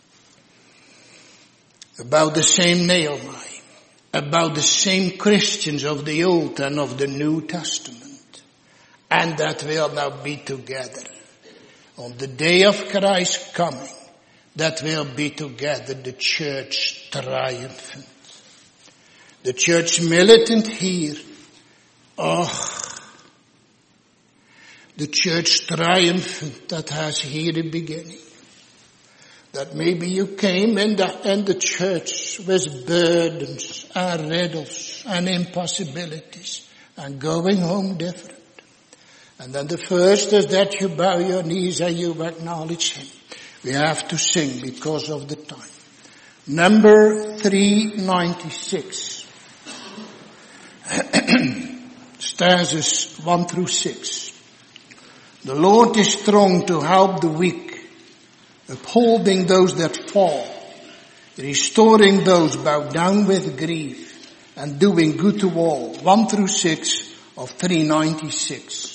About the same Naomi. About the same Christians of the Old and of the New Testament. And that will now be together. On the day of Christ's coming, that will be together the church triumphant. The church militant here. Oh, the church triumphant that has here a beginning. That maybe you came in the, in the church with burdens and riddles and impossibilities and going home different. And then the first is that you bow your knees and you acknowledge Him. We have to sing because of the time. Number three ninety-six. Stanzas one through six. The Lord is strong to help the weak, upholding those that fall, restoring those bowed down with grief, and doing good to all. One through six of three ninety-six.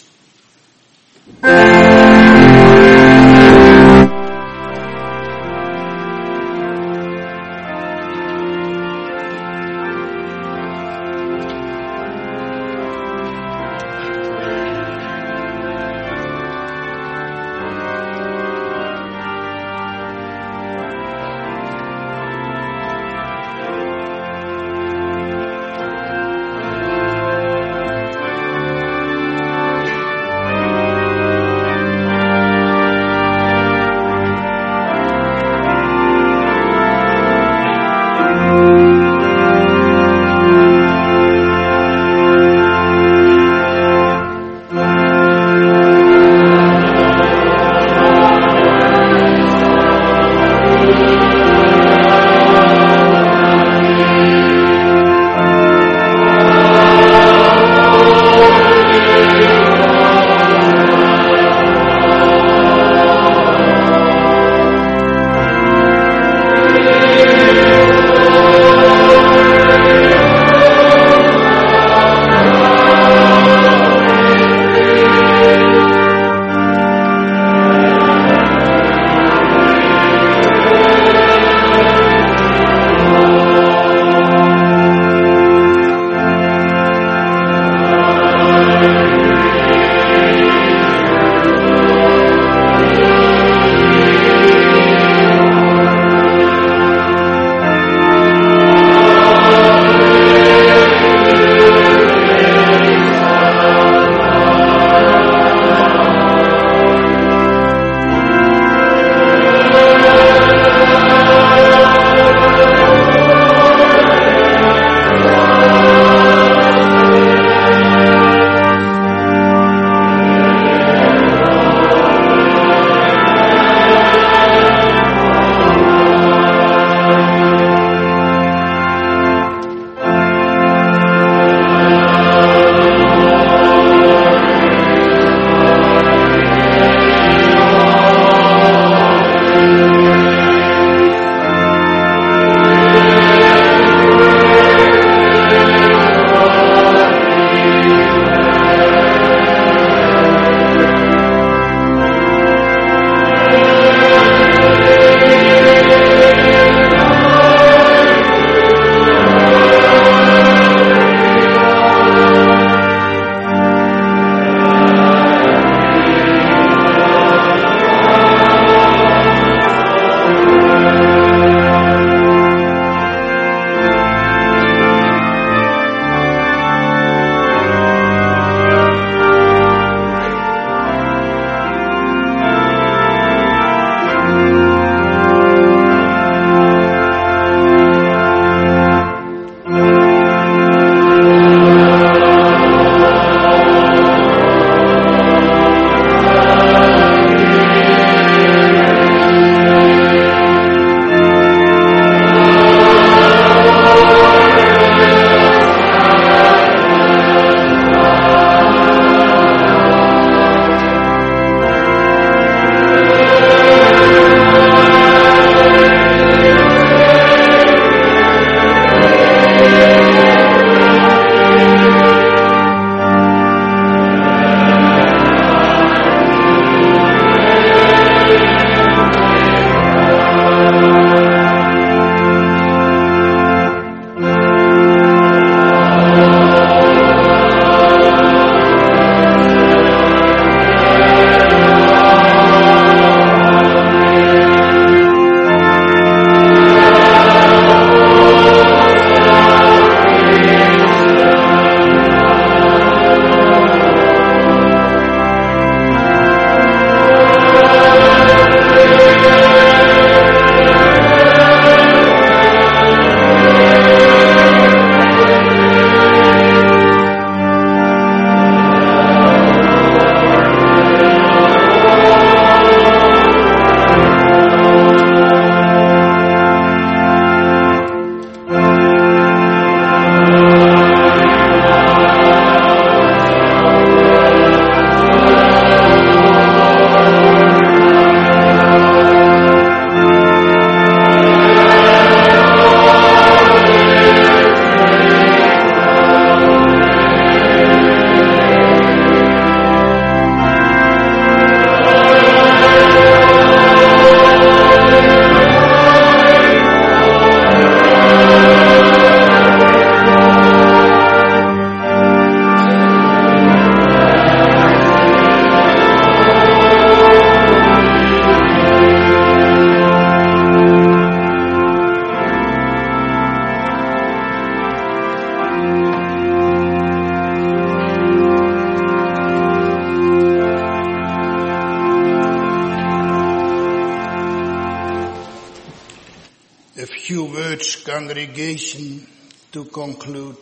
few words, congregation, to conclude.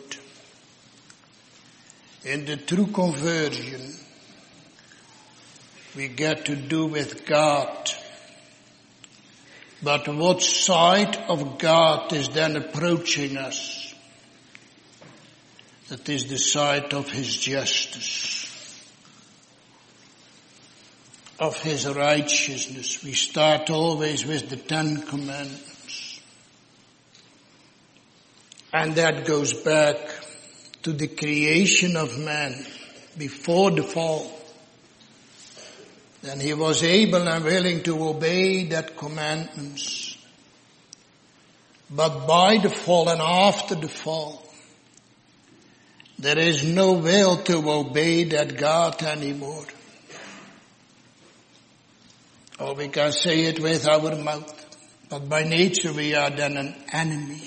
In the true conversion, we get to do with God. But what side of God is then approaching us? That is the side of His justice, of His righteousness. We start always with the Ten Commandments. And that goes back to the creation of man before the fall. Then he was able and willing to obey that commandments. But by the fall and after the fall, there is no will to obey that God anymore. Or we can say it with our mouth, but by nature we are then an enemy.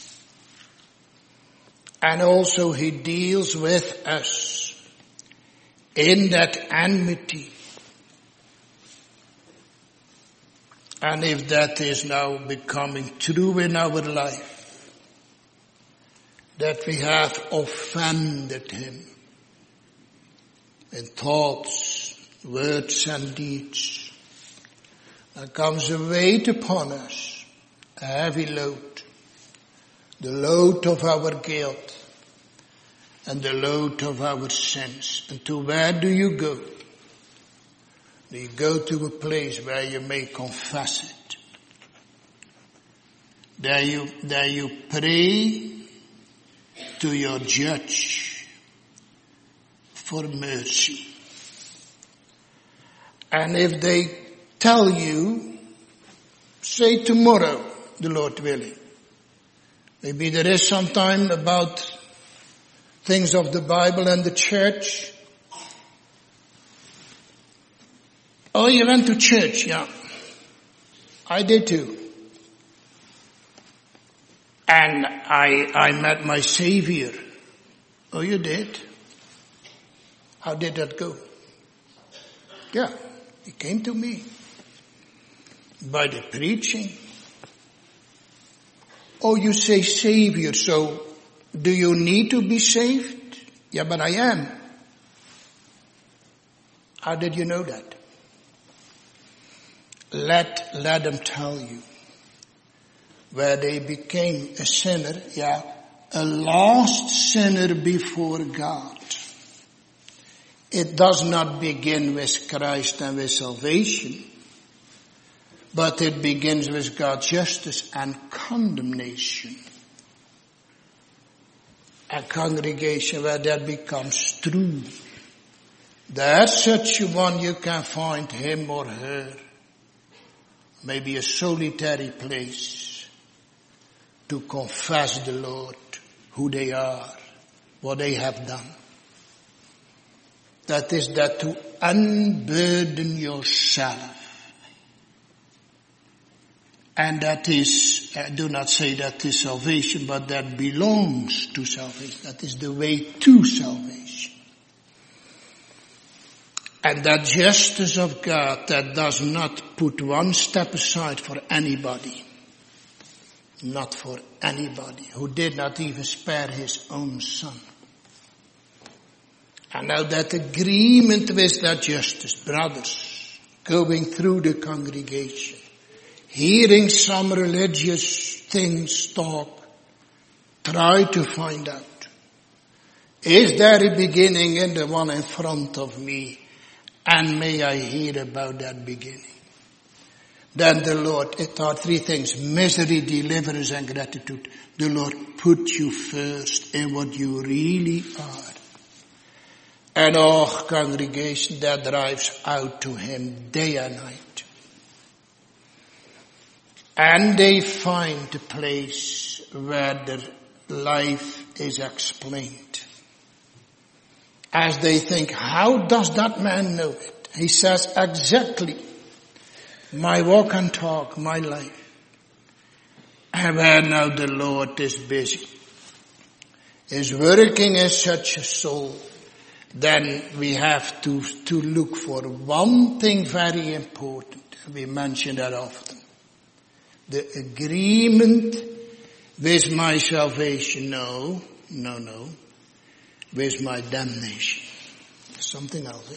And also He deals with us in that enmity. And if that is now becoming true in our life, that we have offended Him in thoughts, words and deeds, there comes a weight upon us, a heavy load, the load of our guilt and the load of our sins. And to where do you go? You go to a place where you may confess it. There you, there you pray to your judge for mercy. And if they tell you, say tomorrow, the Lord willing. Maybe there is some time about things of the Bible and the church. Oh, you went to church, yeah. I did too. And I, I met my Savior. Oh, you did? How did that go? Yeah, He came to me. By the preaching. Oh, you say Savior, so do you need to be saved? Yeah, but I am. How did you know that? Let, let them tell you. Where they became a sinner, yeah, a lost sinner before God. It does not begin with Christ and with salvation, but it begins with God's justice and condemnation. A congregation where that becomes true. There's such a one you can find him or her. Maybe a solitary place to confess the Lord, who they are, what they have done. That is that to unburden yourself. And that is, I do not say that is salvation, but that belongs to salvation. That is the way to salvation. And that justice of God that does not put one step aside for anybody. Not for anybody. Who did not even spare His own Son. And now that agreement with that justice, brothers, going through the congregation, hearing some religious things talk, try to find out. Is there a beginning in the one in front of me? And may I hear about that beginning. Then the Lord, it are three things: misery, deliverance, and gratitude. The Lord put you first in what you really are. And oh, congregation, that drives out to Him day and night. And they find the place where their life is explained. As they think, how does that man know it? He says, exactly. My walk and talk, my life. And where now the Lord is busy, is working in such a soul, then we have to, to look for one thing very important. We mention that often. the agreement with my salvation. No, no, no. With my damnation. Something else. Eh?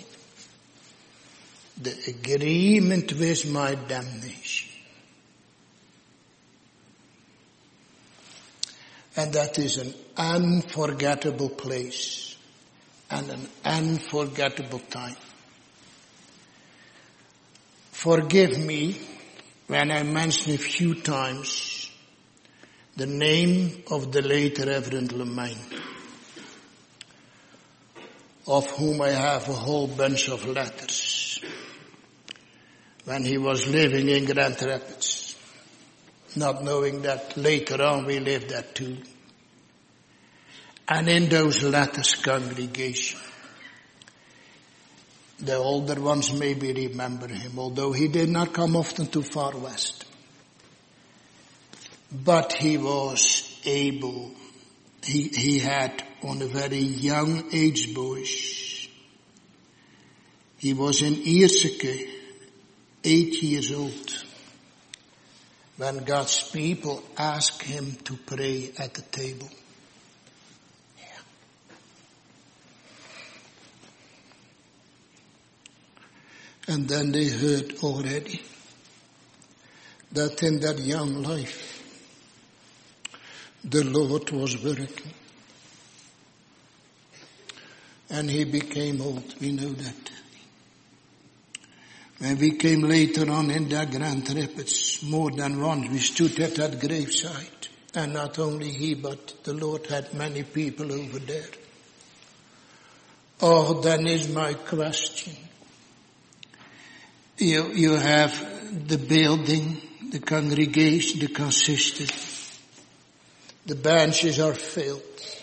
The agreement with my damnation. And that is an unforgettable place and an unforgettable time. Forgive me when I mention a few times the name of the late Reverend Lemaine, of whom I have a whole bunch of letters, when he was living in Grand Rapids, not knowing that later on we lived there too. And in those letters, congregation, the older ones maybe remember him, although he did not come often to Far West. But he was able, he, he had on a very young age, boys. He was in Ierseke, eight years old, when God's people asked him to pray at the table. Yeah. And then they heard already that in that young life, the Lord was working. And he became old. We know that. When we came later on in that Grand Rapids, more than once, we stood at that graveside. And not only he, but the Lord had many people over there. Oh, then is my question. You, you have the building, the congregation, the consistory. The benches are filled.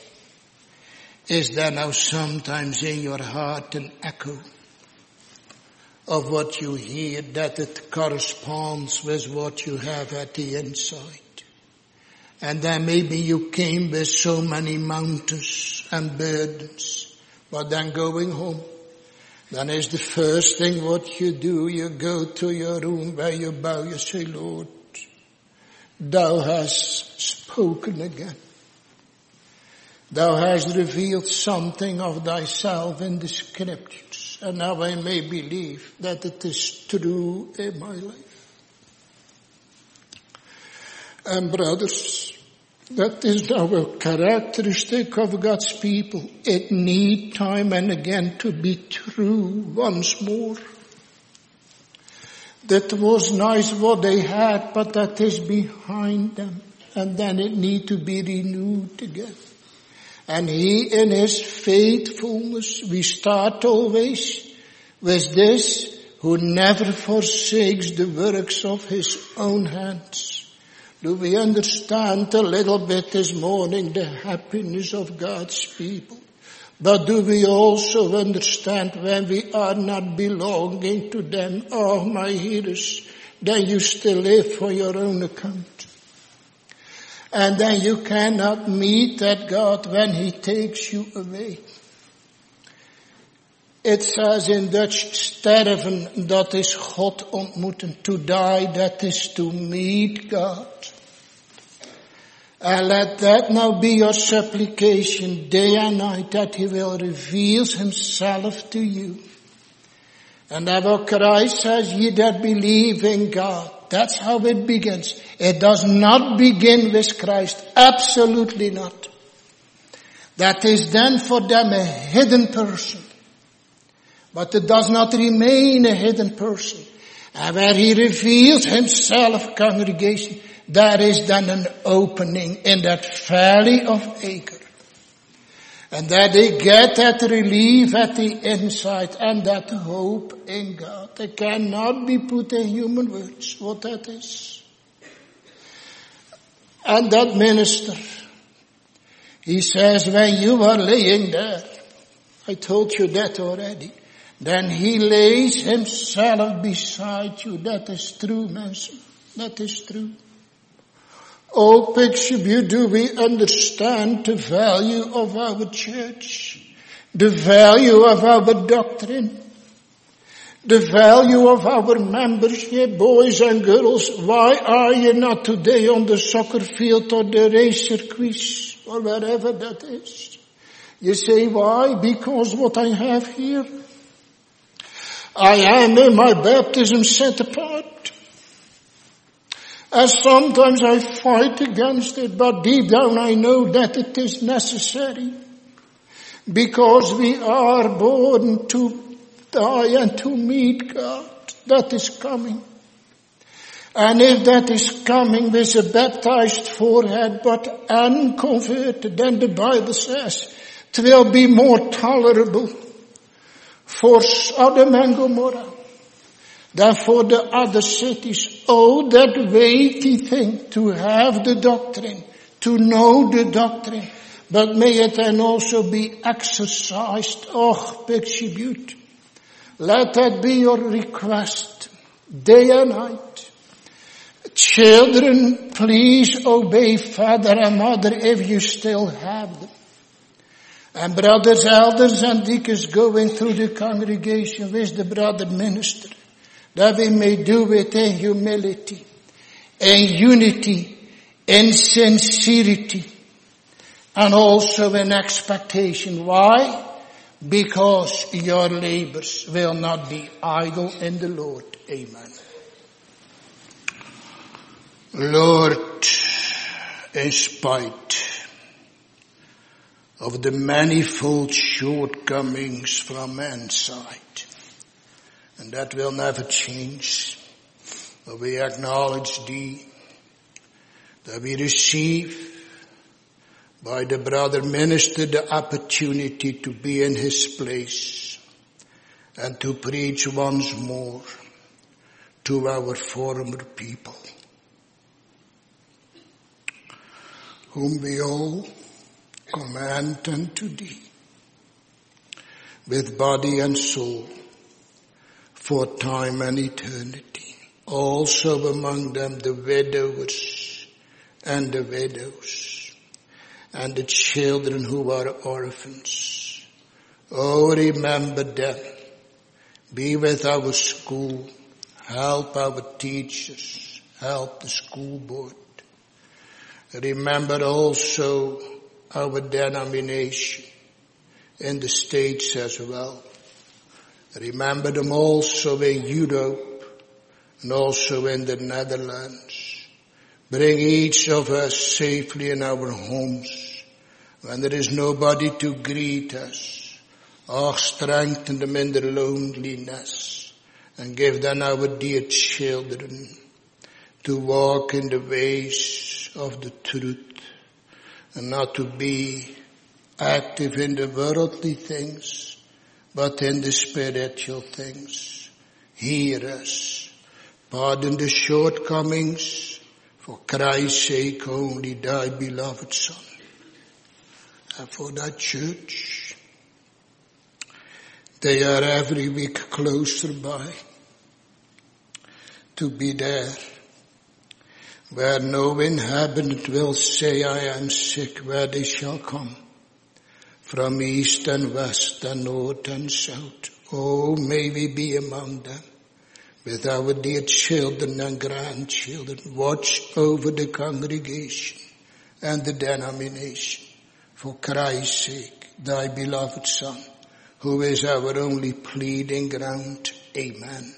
Is there now sometimes in your heart an echo of what you hear, that it corresponds with what you have at the inside? And then maybe you came with so many mountains and burdens, but then going home, then is the first thing what you do, you go to your room where you bow, you say, Lord, Thou hast spoken again. Thou hast revealed something of Thyself in the Scriptures, and now I may believe that it is true in my life. And brothers, that is now a characteristic of God's people. It needs time and again to be true once more. That was nice what they had, but that is behind them. And then it needs to be renewed again. And He in His faithfulness, we start always with this, who never forsakes the works of His own hands. Do we understand a little bit this morning the happiness of God's people? But do we also understand when we are not belonging to them, oh my hearers, then you still live for your own account. And then you cannot meet that God when He takes you away. It says in Dutch, sterven, dat is God ontmoeten. To die, that is to meet God. And let that now be your supplication day and night, that He will reveal Himself to you. And our Christ says, ye that believe in God. That's how it begins. It does not begin with Christ. Absolutely not. That is then for them a hidden person. But it does not remain a hidden person. And where He reveals Himself, congregation, there is then an opening in that valley of Acre. And that they get that relief at the inside and that hope in God. It cannot be put in human words what that is. And that minister, he says, when you are laying there, I told you that already, then he lays himself beside you. That is true, Manson. That is true. Oh, Pictureview, do we understand the value of our church? The value of our doctrine? The value of our membership, boys and girls. Why are you not today on the soccer field or the race circuit or wherever that is? You say, why? Because what I have here. I am in my baptism set apart. And sometimes I fight against it, but deep down I know that it is necessary. Because we are born to die and to meet God. That is coming. And if that is coming with a baptized forehead but unconverted, then the Bible says it will be more tolerable for Sodom and Gomorrah than for the other cities. Oh, that weighty thing, to have the doctrine, to know the doctrine, but may it then also be exercised. Oh, Pixie Butte. Let that be your request, day and night. Children, please obey father and mother if you still have them. And brothers, elders and deacons going through the congregation with the brother minister, that we may do it in humility, in unity, in sincerity, and also in expectation. Why? Because your labors will not be idle in the Lord. Amen. Lord, in spite of the manifold shortcomings from man's side, and that will never change, but we acknowledge Thee, that we receive by the brother minister the opportunity to be in his place and to preach once more to our former people, whom we all command unto Thee with body and soul for time and eternity. Also among them the widowers and the widows and the children who are orphans. Oh, remember them. Be with our school. Help our teachers. Help the school board. Remember also our denomination in the States as well. Remember them also in Europe and also in the Netherlands. Bring each of us safely in our homes when there is nobody to greet us. Oh, strengthen them in their loneliness and give them our dear children to walk in the ways of the truth and not to be active in the worldly things, but in the spiritual things. Hear us. Pardon the shortcomings, for Christ's sake only, Thy beloved Son. And for that church, they are every week closer by to be there, where no inhabitant will say, I am sick, where they shall come from east and west and north and south. Oh, may we be among them with our dear children and grandchildren. Watch over the congregation and the denomination. For Christ's sake, Thy beloved Son, who is our only pleading ground. Amen.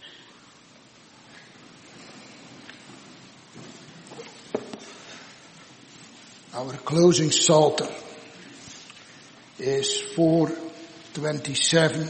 Our closing psalter is four twenty-seven,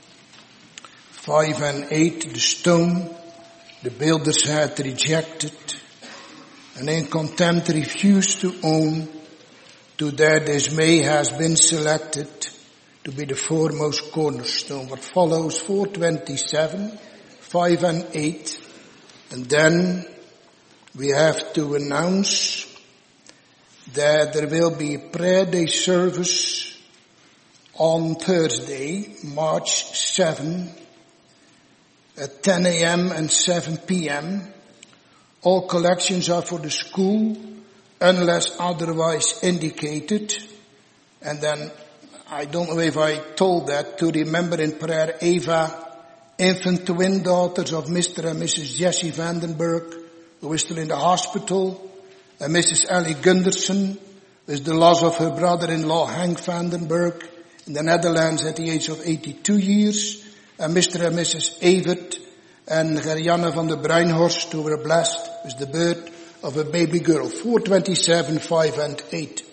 five and eight. The stone the builders had rejected and in contempt refused to own, to their dismay has been selected to be the foremost cornerstone. What follows, four twenty-seven, five and eight. And then we have to announce that there will be a prayer day service on Thursday, March seventh, at ten a.m. and seven p.m. All collections are for the school, unless otherwise indicated. And then, I don't know if I told that, to remember in prayer Eva infant twin daughters of Mister and Missus Jessie Vandenberg, who is still in the hospital, and Missus Ellie Gunderson, who is the loss of her brother-in-law Hank Vandenberg in the Netherlands at the age of eighty-two years, and Mister and Missus Evert and Gerjanne van der Bruinhorst, who were blessed with the birth of a baby girl, four twenty-seven, five and eight.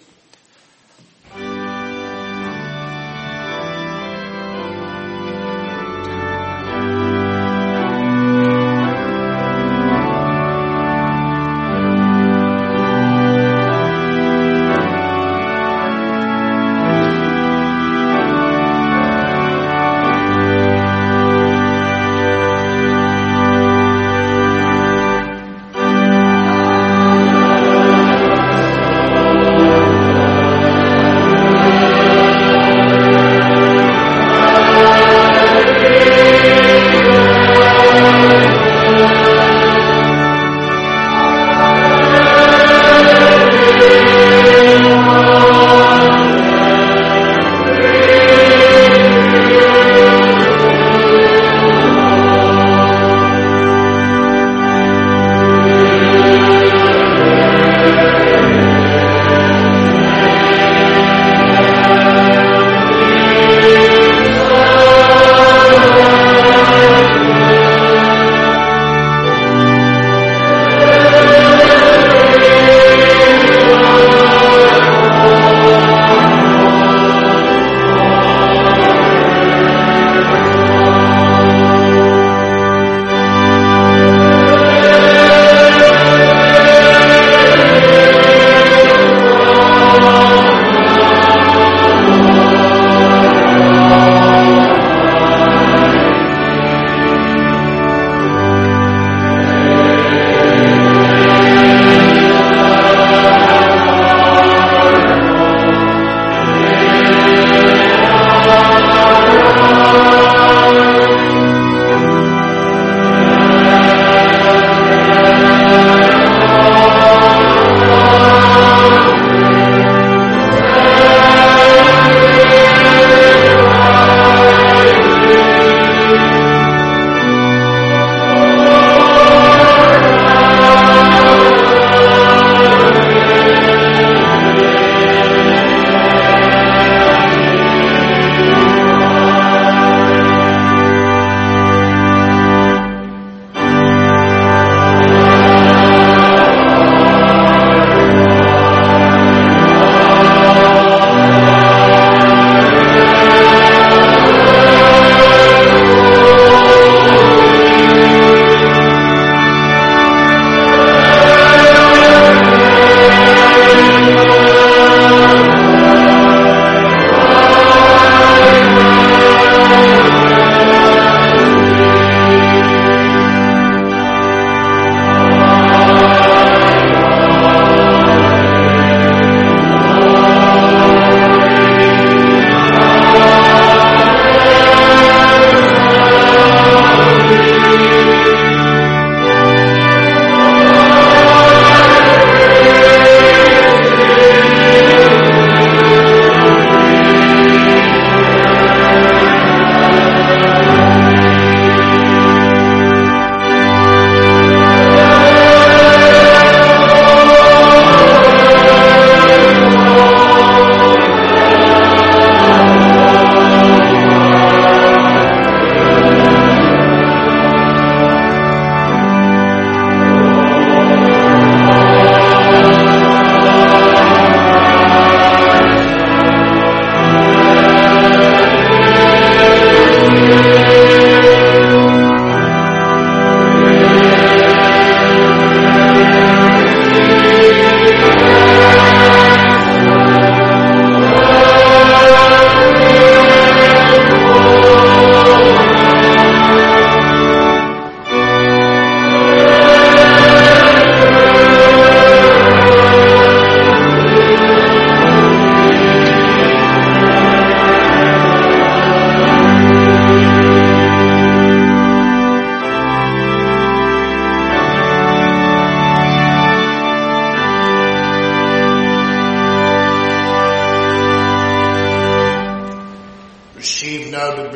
Amen.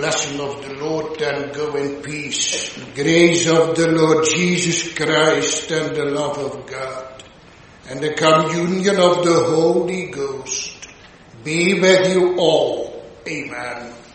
blessing of the Lord, and go in peace. The grace of the Lord Jesus Christ and the love of God and the communion of the Holy Ghost be with you all. Amen.